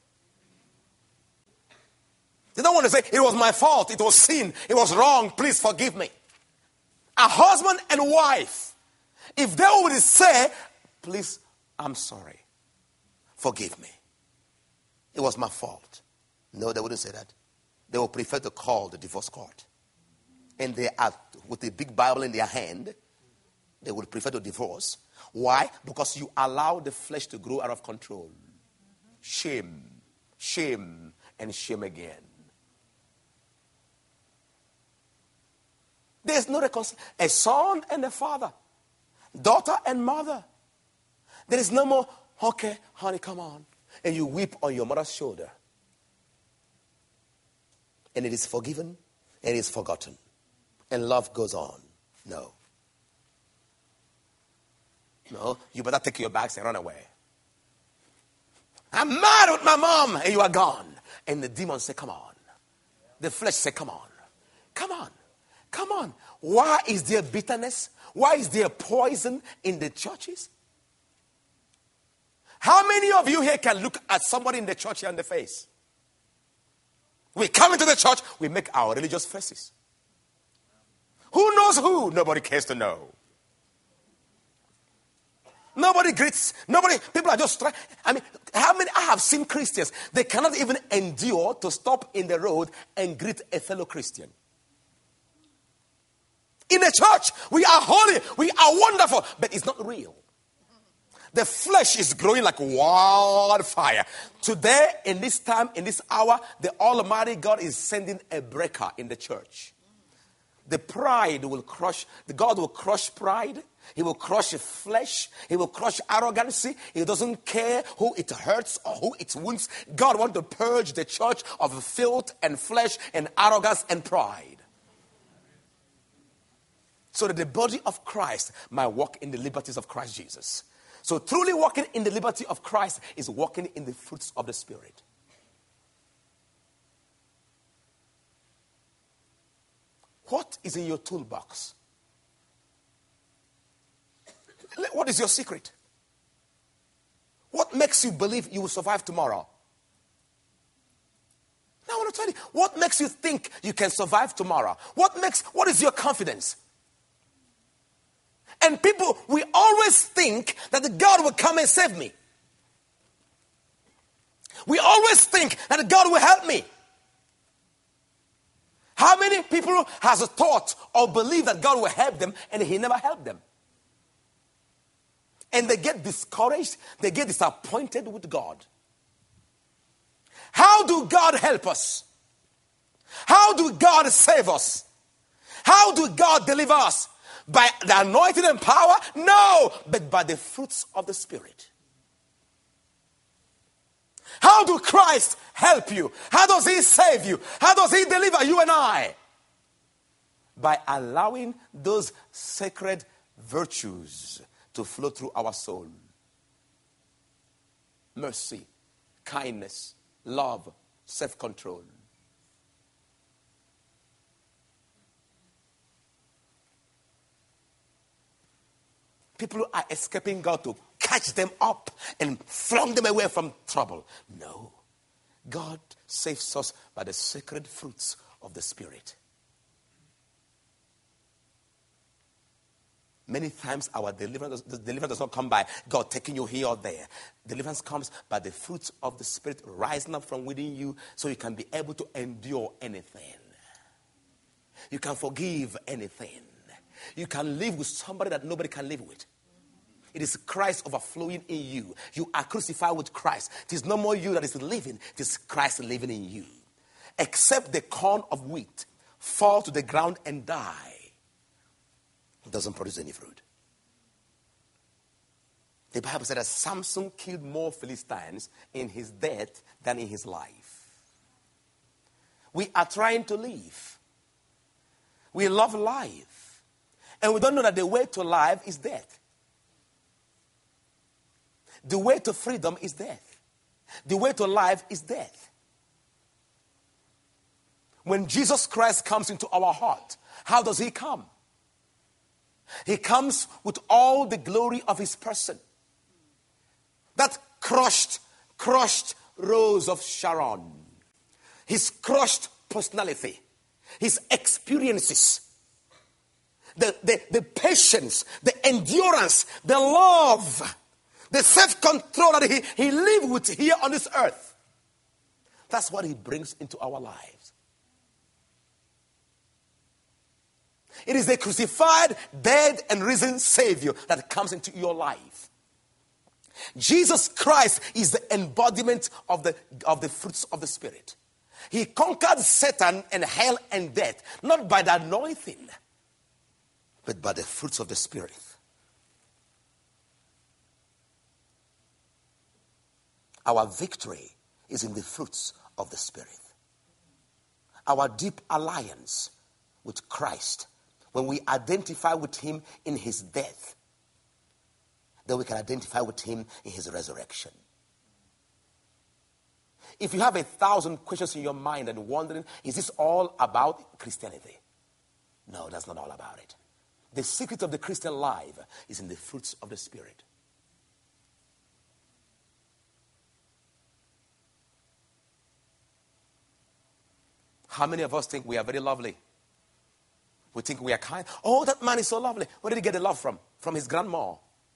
They don't want to say, it was my fault, it was sin, it was wrong, please forgive me. A husband and wife, if they would say, please, I'm sorry, forgive me, it was my fault. No, they wouldn't say that. They would prefer to call the divorce court. And they are, with a big Bible in their hand, they would prefer to divorce. Why? Because you allow the flesh to grow out of control. Shame, shame, and shame again. There's no reconciliation. A son and a father, daughter and mother. There is no more, okay, honey, come on. And you weep on your mother's shoulder. And it is forgiven and it is forgotten. And love goes on. No. No, you better take your bags and run away. I'm mad with my mom, and you are gone. And the demons say, come on. The flesh say, come on. Come on. Come on. Why is there bitterness? Why is there poison in the churches? How many of you here can look at somebody in the church here in the face? We come into the church, we make our religious faces. Who knows who? Nobody cares to know. Nobody greets. Nobody. People are just trying. I mean, how many? I have seen Christians. They cannot even endure to stop in the road and greet a fellow Christian. In the church, we are holy. We are wonderful. But it's not real. The flesh is growing like wildfire. Today, in this time, in this hour, the Almighty God is sending a breaker in the church. The pride will crush. The God will crush pride. He will crush flesh. He will crush arrogancy. He doesn't care who it hurts or who it wounds. God wants to purge the church of filth and flesh and arrogance and pride. So that the body of Christ might walk in the liberties of Christ Jesus. So truly walking in the liberty of Christ is walking in the fruits of the Spirit. What is in your toolbox? What is your secret? What makes you believe you will survive tomorrow? Now I want to tell you, what makes you think you can survive tomorrow? What is your confidence? And people, we always think that God will come and save me. We always think that God will help me. How many people has a thought or believe that God will help them and He never helped them? And they get discouraged. They get disappointed with God. How do God help us? How do God save us? How do God deliver us? By the anointing and power? No, but by the fruits of the Spirit. How do Christ help you? How does He save you? How does He deliver you and I? By allowing those sacred virtues to flow through our soul. Mercy, kindness, love, self-control. People are escaping God to catch them up and flung them away from trouble. No. God saves us by the sacred fruits of the Spirit. Many times our deliverance does not come by God taking you here or there. Deliverance comes by the fruits of the Spirit rising up from within you so you can be able to endure anything. You can forgive anything. You can live with somebody that nobody can live with. It is Christ overflowing in you. You are crucified with Christ. It is no more you that is living. It is Christ living in you. Except the corn of wheat fall to the ground and die. It doesn't produce any fruit. The Bible said that Samson killed more Philistines in his death than in his life. We are trying to live. We love life. And we don't know that the way to life is death. The way to freedom is death. The way to life is death. When Jesus Christ comes into our heart, how does he come? He comes with all the glory of his person. That crushed rose of Sharon. His crushed personality. His experiences. The patience, the endurance, the love, the self-control that he lived with here on this earth. That's what he brings into our lives. It is the crucified, dead, and risen Savior that comes into your life. Jesus Christ is the embodiment of the fruits of the Spirit. He conquered Satan and hell and death, not by the anointing, but by the fruits of the Spirit. Our victory is in the fruits of the Spirit. Our deep alliance with Christ, when we identify with him in his death, then we can identify with him in his resurrection. If you have 1,000 questions in your mind and wondering, is this all about Christianity? No, that's not all about it. The secret of the Christian life is in the fruits of the Spirit. How many of us think we are very lovely? We think we are kind. Oh, that man is so lovely. Where did he get the love from? From his grandma.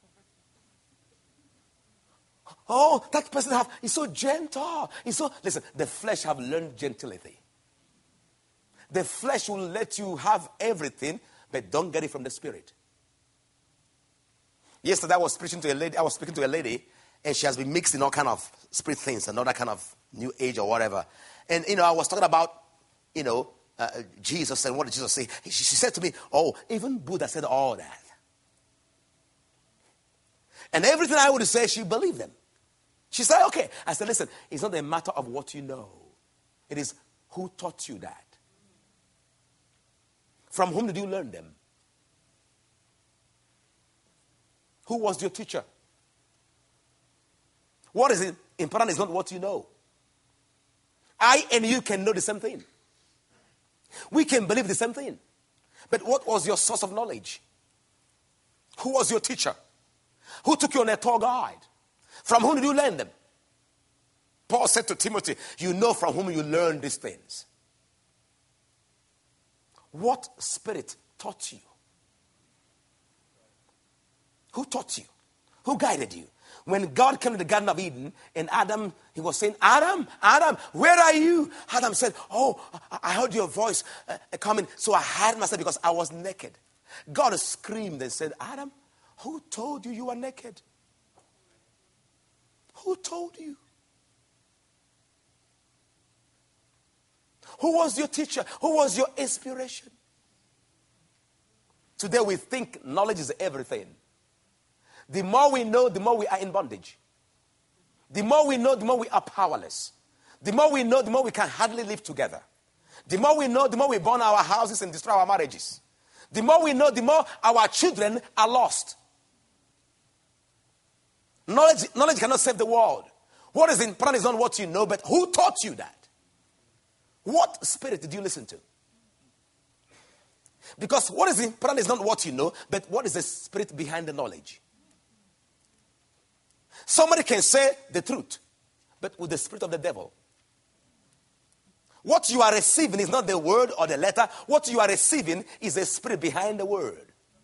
Oh, that person is so gentle. Listen, the flesh have learned gentility. The flesh will let you have everything, but don't get it from the Spirit. Yesterday I was speaking to a lady, and she has been mixed in all kind of spirit things, another kind of new age or whatever. And, I was talking about, Jesus and what did Jesus say? She said to me, oh, even Buddha said all that. And everything I would say, she believed them. She said, okay. I said, listen, it's not a matter of what you know. It is who taught you that. From whom did you learn them? Who was your teacher? What is important is not what you know. I and you can know the same thing. We can believe the same thing. But what was your source of knowledge? Who was your teacher? Who took you on a tour guide? From whom did you learn them? Paul said to Timothy, you know from whom you learn these things. What spirit taught you? Who taught you? Who guided you? When God came to the Garden of Eden and Adam, he was saying, Adam, where are you? Adam said, oh, I heard your voice coming, so I hid myself because I was naked. God screamed and said, Adam, who told you were naked? Who told you? Who was your teacher? Who was your inspiration? Today we think knowledge is everything. The more we know, the more we are in bondage. The more we know, the more we are powerless. The more we know, the more we can hardly live together. The more we know, the more we burn our houses and destroy our marriages. The more we know, the more our children are lost. Knowledge cannot save the world. What is important is not what you know, but who taught you that? What spirit did you listen to? Because what is important is not what you know, but what is the spirit behind the knowledge? Somebody can say the truth, but with the spirit of the devil. What you are receiving is not the word or the letter. What you are receiving is the spirit behind the word.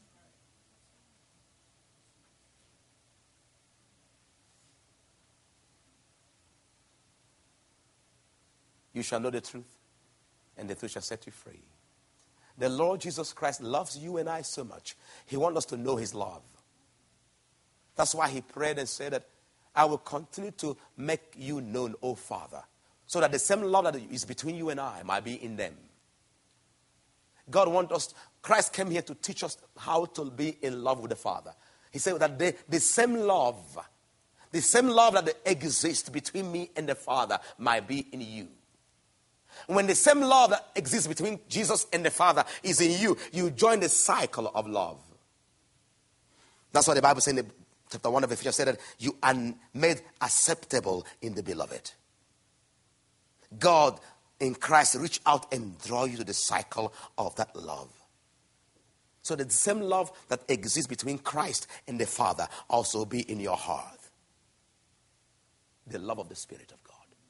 You shall know the truth, and the truth shall set you free. The Lord Jesus Christ loves you and I so much. He wants us to know his love. That's why he prayed and said that I will continue to make you known, O Father, so that the same love that is between you and I might be in them. God wants us, Christ came here to teach us how to be in love with the Father. He said that the same love that exists between me and the Father might be in you. When the same love that exists between Jesus and the Father is in you, you join the cycle of love. That's what the Bible says in chapter 1 of Ephesians, said that you are made acceptable in the beloved. God in Christ reach out and draw you to the cycle of that love. So that the same love that exists between Christ and the Father also be in your heart. The love of the Spirit of God.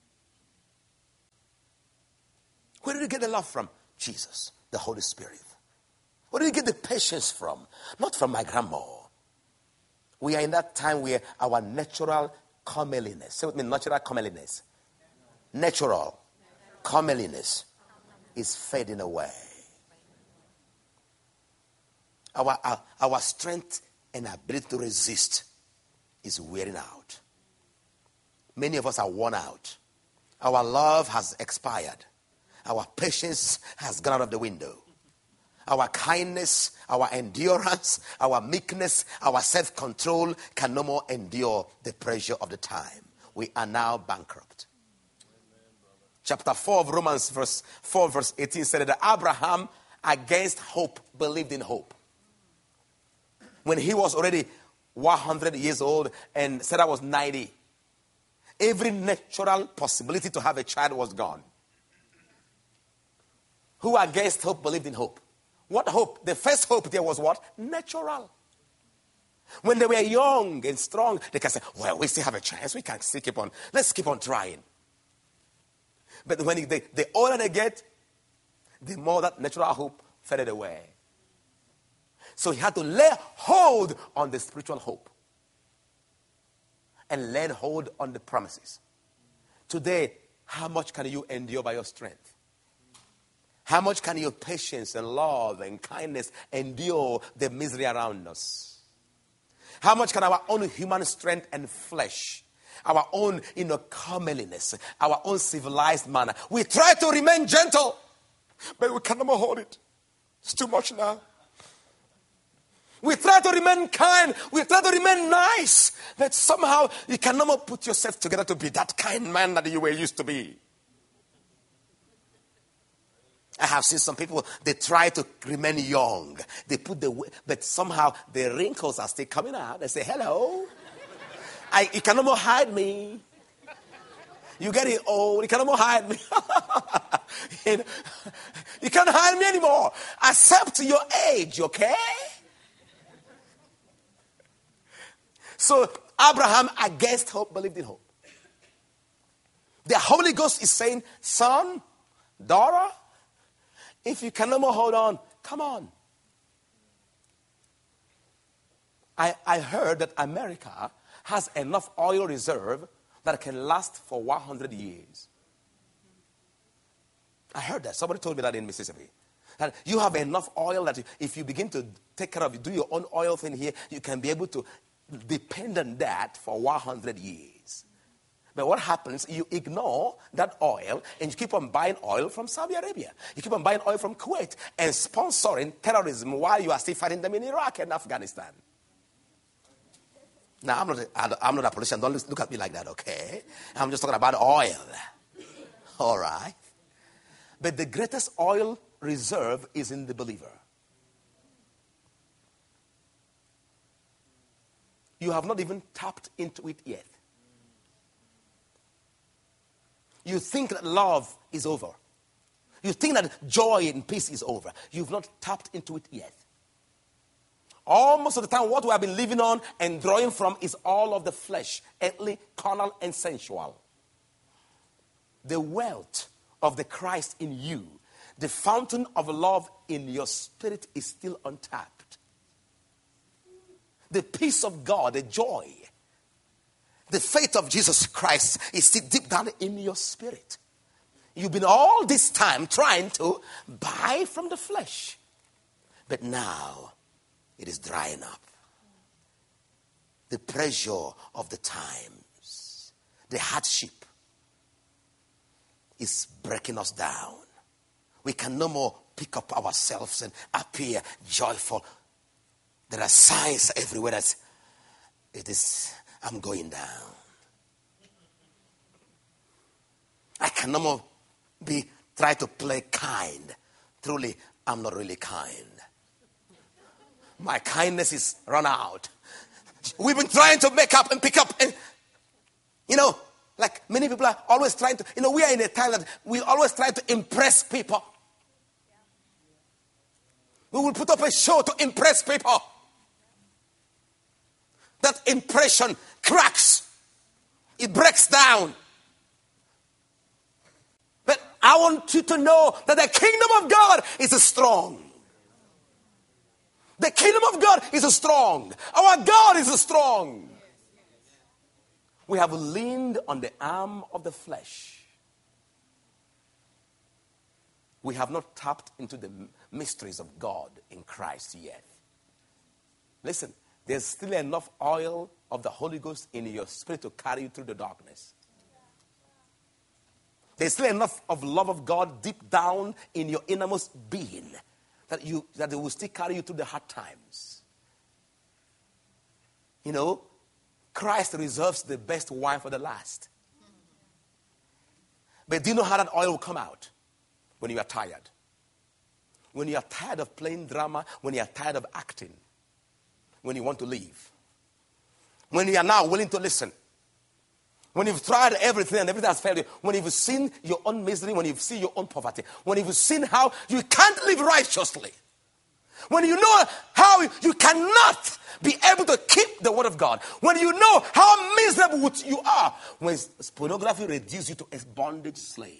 Where did you get the love from? Jesus, the Holy Spirit. Where did you get the patience from? Not from my grandma. We are in that time where our natural comeliness. Say with me, natural comeliness. Natural comeliness is fading away. Our strength and ability to resist is wearing out. Many of us are worn out. Our love has expired. Our patience has gone out of the window. Our kindness, our endurance, our meekness, our self-control can no more endure the pressure of the time. We are now bankrupt. Chapter 4 of Romans, verse 4, verse 18 said that Abraham, against hope, believed in hope. When he was already 100 years old and Sarah was 90, every natural possibility to have a child was gone. Who against hope believed in hope? What hope? The first hope there was what? Natural. When they were young and strong, they can say, well, we still have a chance. We can still keep on. Let's keep on trying. But when the older they get, the more that natural hope faded away. So he had to lay hold on the spiritual hope and lay hold on the promises. Today, how much can you endure by your strength? How much can your patience and love and kindness endure the misery around us? How much can our own human strength and flesh, our own comeliness, our own civilized manner, we try to remain gentle, but we can never hold it. It's too much now. We try to remain kind. We try to remain nice. But somehow you can never put yourself together to be that kind man that you were used to be. I have seen some people, they try to remain young. They put but somehow the wrinkles are still coming out. They say, hello. You can no more hide me. You getting old. You can no more hide me. You can't hide me anymore. Accept your age, okay? So Abraham, against hope, believed in hope. The Holy Ghost is saying, son, daughter, if you can no more hold on, come on. I heard that America has enough oil reserve that can last for 100 years. I heard that. Somebody told me that in Mississippi. That you have enough oil that if you begin to take care of it, do your own oil thing here, you can be able to depend on that for 100 years. But what happens, you ignore that oil and you keep on buying oil from Saudi Arabia. You keep on buying oil from Kuwait and sponsoring terrorism while you are still fighting them in Iraq and Afghanistan. Now, I'm not a politician. Don't look at me like that, okay? I'm just talking about oil. All right? But the greatest oil reserve is in the believer. You have not even tapped into it yet. You think that love is over. You think that joy and peace is over. You've not tapped into it yet. Almost of the time, what we have been living on and drawing from is all of the flesh, earthly, carnal, and sensual. The wealth of the Christ in you, the fountain of love in your spirit is still untapped. The peace of God, the joy, the faith of Jesus Christ is still deep down in your spirit. You've been all this time trying to buy from the flesh. But now, it is drying up. The pressure of the times, the hardship is breaking us down. We can no more pick up ourselves and appear joyful. There are signs everywhere that I'm going down. I can no more try to play kind. Truly, I'm not really kind. My kindness is run out. We've been trying to make up and pick up. And, Like many people are always trying to, we are in a time that we always try to impress people. We will put up a show to impress people. That impression cracks. It breaks down. But I want you to know that the kingdom of God is strong. The kingdom of God is strong. Our God is strong. We have leaned on the arm of the flesh. We have not tapped into the mysteries of God in Christ yet. Listen, there's still enough oil of the Holy Ghost in your spirit to carry you through the darkness. There's still enough of love of God deep down in your innermost being that it will still carry you through the hard times. Christ reserves the best wine for the last. But do you know how that oil will come out? When you are tired. When you are tired of playing drama, when you are tired of acting, when you want to leave. When you are now willing to listen. When you've tried everything and everything has failed you. When you've seen your own misery, when you've seen your own poverty. When you've seen how you can't live righteously. When you know how you cannot be able to keep the word of God. When you know how miserable you are. When pornography reduces you to a bondage slave.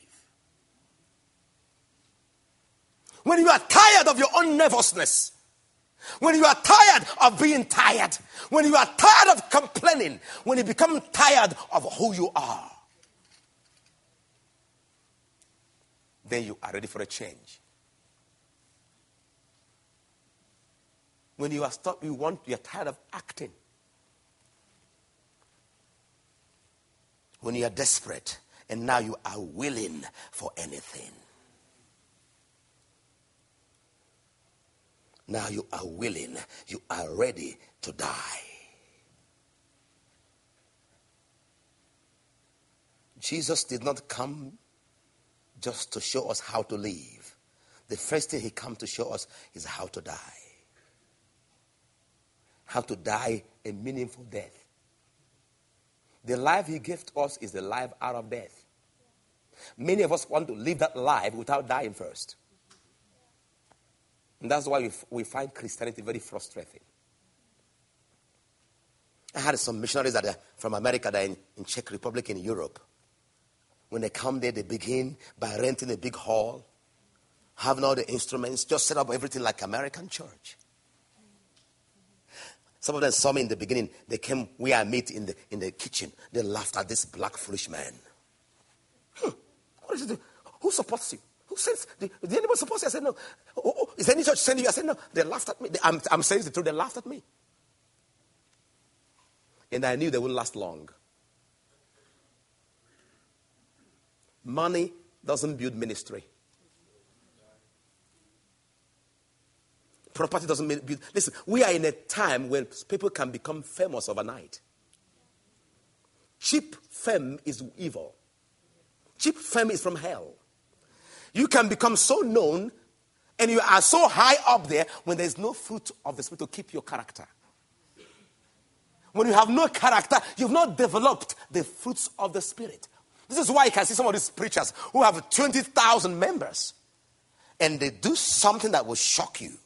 When you are tired of your own nervousness. When you are tired of being tired. When you are tired of complaining. When you become tired of who you are. Then you are ready for a change. When you are you're tired of acting. When you are desperate and now you are willing for anything. Now you are willing, you are ready to die. Jesus did not come just to show us how to live. The first thing he came to show us is how to die. How to die a meaningful death. The life he gave to us is the life out of death. Many of us want to live that life without dying first. And that's why we find Christianity very frustrating. I had some missionaries that are from America that are in Czech Republic in Europe. When they come there, they begin by renting a big hall, having all the instruments, just set up everything like American church. Some of them saw me in the beginning. They came where I meet in the kitchen. They laughed at this black foolish man. What is it? Who supports you? Who says? Did anybody support you? I said no. Is any church sending you? I said no. They laughed at me. I'm saying the truth. They laughed at me. And I knew they wouldn't last long. Money doesn't build ministry. Property doesn't build. Listen, we are in a time when people can become famous overnight. Cheap fame is evil. Cheap fame is from hell. You can become so known and you are so high up there when there's no fruit of the Spirit to keep your character. When you have no character, you've not developed the fruits of the Spirit. This is why you can see some of these preachers who have 20,000 members and they do something that will shock you.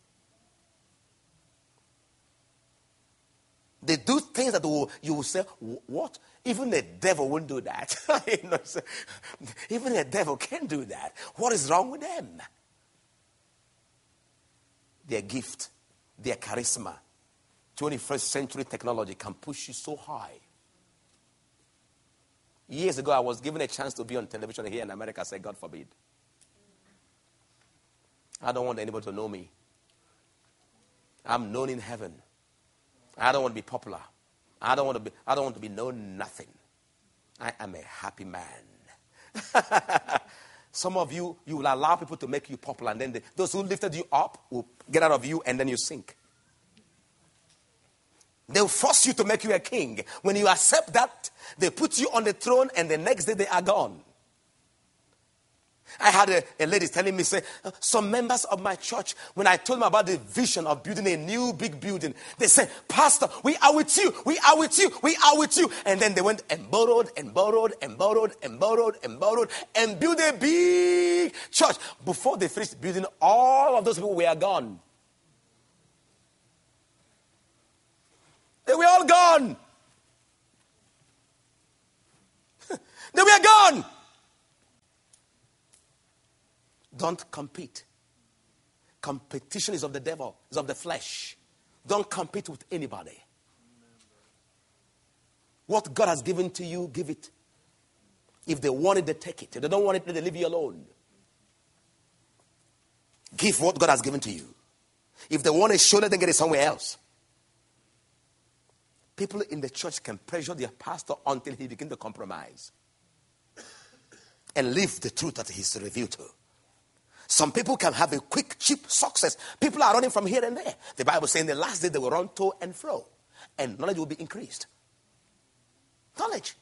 They do things that you will say, what? Even the devil won't do that. Even the devil can't do that. What is wrong with them? Their gift, their charisma, 21st century technology can push you so high. Years ago, I was given a chance to be on television here in America. I said, God forbid. I don't want anybody to know me. I'm known in heaven. I don't want to be popular. I don't want to be known nothing. I am a happy man. Some of you will allow people to make you popular, and then those who lifted you up will get out of you, and then you sink. They'll force you to make you a king. When you accept that, they put you on the throne, and the next day they are gone. I had a lady telling me, say, some members of my church, when I told them about the vision of building a new big building, they said, Pastor, we are with you, we are with you, we are with you. And then they went and borrowed and borrowed and borrowed and borrowed and borrowed and built a big church. Before they finished building, all of those people were gone. They were all gone. They were gone. Don't compete. Competition is of the devil, is of the flesh. Don't compete with anybody. What God has given to you, give it. If they want it, they take it. If they don't want it, they leave you alone. Give what God has given to you. If they want a shoulder, then get it somewhere else. People in the church can pressure their pastor until he begins to compromise and leave the truth that he's revealed to. Some people can have a quick, cheap success. People are running from here and there. The Bible says in the last day they will run to and fro. And knowledge will be increased. Knowledge.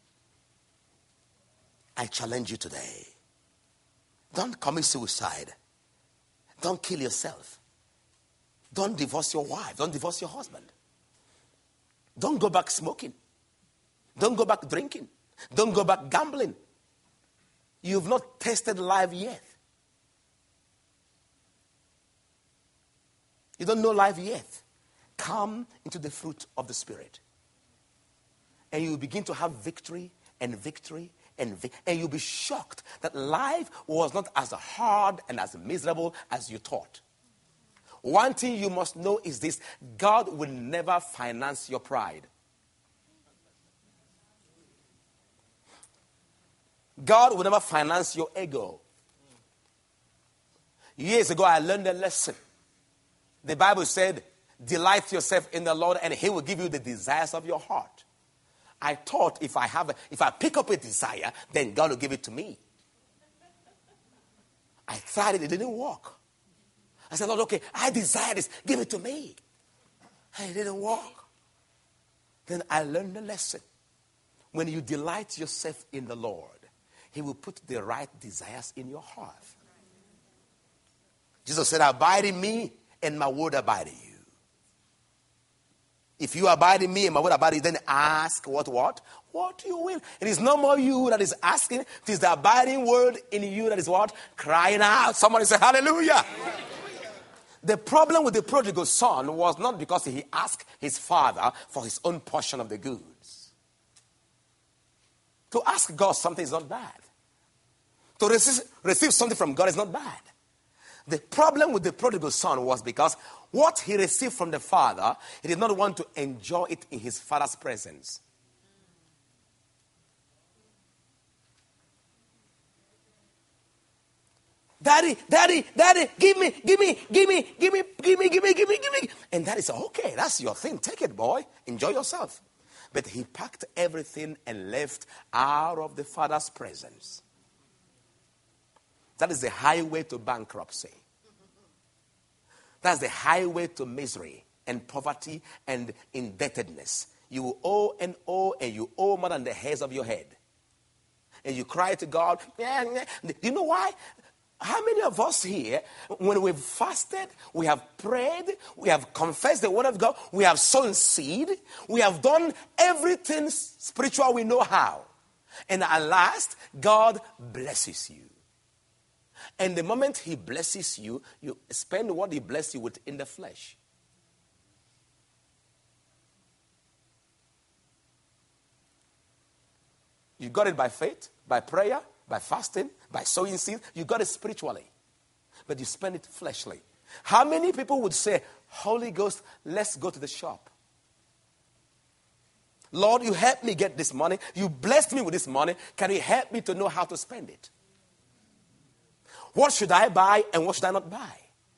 I challenge you today. Don't commit suicide. Don't kill yourself. Don't divorce your wife. Don't divorce your husband. Don't go back smoking. Don't go back drinking. Don't go back gambling. You've not tasted life yet. You don't know life yet. Come into the fruit of the Spirit. And you will begin to have victory and victory and you'll be shocked that life was not as hard and as miserable as you thought. One thing you must know is this: God will never finance your pride. God will never finance your ego. Years ago, I learned a lesson. The Bible said, delight yourself in the Lord and he will give you the desires of your heart. I thought if I pick up a desire, then God will give it to me. I tried it, it didn't work. I said, Lord, okay, I desire this, give it to me. And it didn't work. Then I learned a lesson. When you delight yourself in the Lord, he will put the right desires in your heart. Jesus said, abide in me and my word abide in you. If you abide in me and my word abide in you, then ask what you will. It is no more you that is asking. It is the abiding word in you that is what? Crying out. Somebody say hallelujah. The problem with the prodigal son was not because he asked his father for his own portion of the goods. To ask God something is not bad. To receive something from God is not bad. The problem with the prodigal son was because what he received from the father, he did not want to enjoy it in his father's presence. Daddy, give me. And daddy said, okay, that's your thing. Take it, boy. Enjoy yourself. But he packed everything and left out of the father's presence. That is the highway to bankruptcy. That's the highway to misery and poverty and indebtedness. You will owe and you owe more than the hairs of your head. And you cry to God. Do you know why? How many of us here, when we've fasted, we have prayed, we have confessed the word of God, we have sown seed, we have done everything spiritual we know how. And at last, God blesses you. And the moment he blesses you, you spend what he blessed you with in the flesh. You got it by faith, by prayer, by fasting, by sowing seed. You got it spiritually. But you spend it fleshly. How many people would say, Holy Ghost, let's go to the shop? Lord, you helped me get this money. You blessed me with this money. Can you help me to know how to spend it? What should I buy and what should I not buy?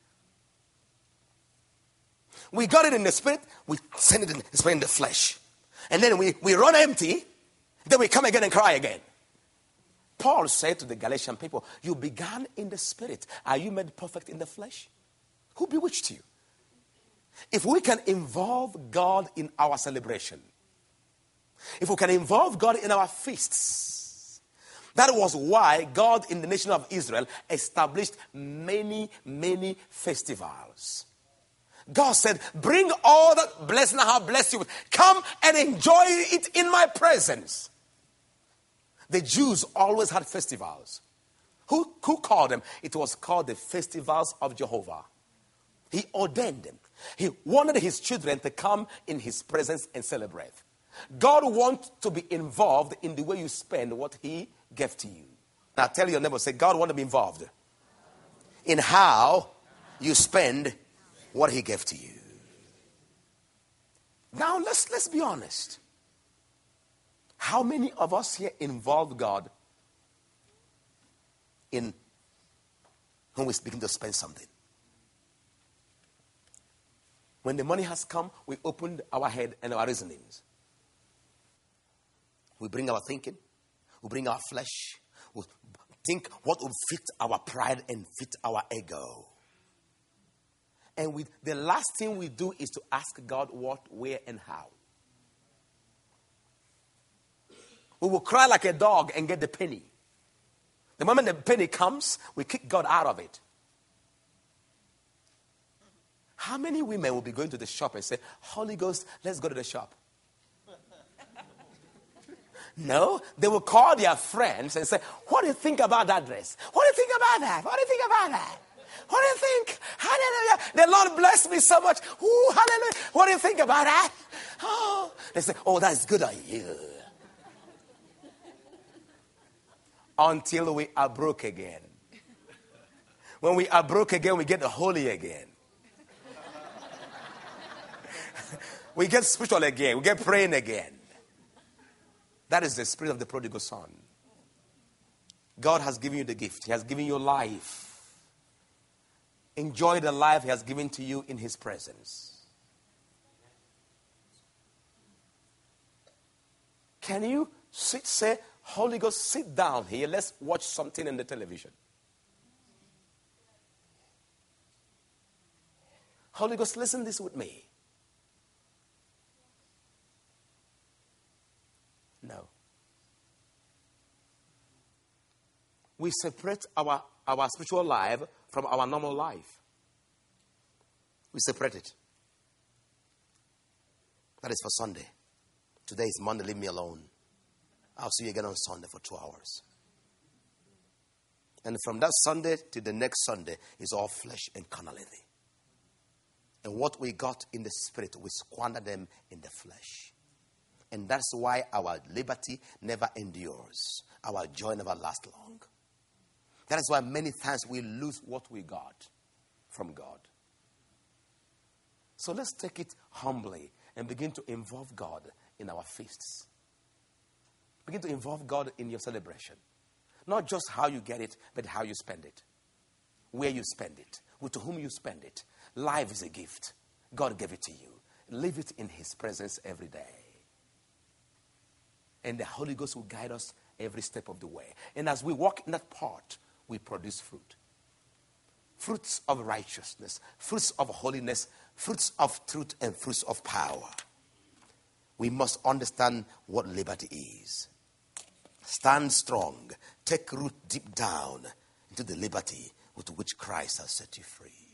We got it in the spirit. We send it in the flesh. And then we run empty. Then we come again and cry again. Paul said to the Galatian people, you began in the spirit. Are you made perfect in the flesh? Who bewitched you? If we can involve God in our celebration, if we can involve God in our feasts, That was why God in the nation of Israel established many, many festivals. God said, bring all that blessing I have blessed you with. Come and enjoy it in my presence. The Jews always had festivals. Who called them? It was called the festivals of Jehovah. He ordained them. He wanted his children to come in his presence and celebrate. God wants to be involved in the way you spend what he gave to you. Now tell your neighbor, say, God wants to be involved in how you spend what he gave to you. Now let's be honest. How many of us here involve God in when we begin to spend something? When the money has come, we open our head and our reasonings. We bring our thinking. We bring our flesh. We think what will fit our pride and fit our ego. And the last thing we do is to ask God what, where, and how. We will cry like a dog and get the penny. The moment the penny comes, we kick God out of it. How many women will be going to the shop and say, Holy Ghost, let's go to the shop? No, they will call their friends and say, what do you think about that dress? What do you think about that? What do you think about that? What do you think? Hallelujah. The Lord blessed me so much. Ooh, hallelujah. What do you think about that? Oh, they say, oh, that's good on you. Until we are broke again. When we are broke again, we get holy again. We get spiritual again. We get praying again. That is the spirit of the prodigal son. God has given you the gift. He has given you life. Enjoy the life he has given to you in his presence. Can you say, Holy Ghost, sit down here. Let's watch something in the television. Holy Ghost, listen this with me. No. We separate our spiritual life from our normal life. We separate it. That is for Sunday. Today is Monday, leave me alone. I'll see you again on Sunday for 2 hours. And from that Sunday to the next Sunday is all flesh and carnality. And what we got in the spirit, we squander them in the flesh. And that's why our liberty never endures. Our joy never lasts long. That is why many times we lose what we got from God. So let's take it humbly and begin to involve God in our feasts. Begin to involve God in your celebration. Not just how you get it, but how you spend it. Where you spend it. With whom you spend it. Life is a gift. God gave it to you. Live it in his presence every day. And the Holy Ghost will guide us every step of the way. And as we walk in that part, we produce fruit. Fruits of righteousness, fruits of holiness, fruits of truth, and fruits of power. We must understand what liberty is. Stand strong. Take root deep down into the liberty with which Christ has set you free.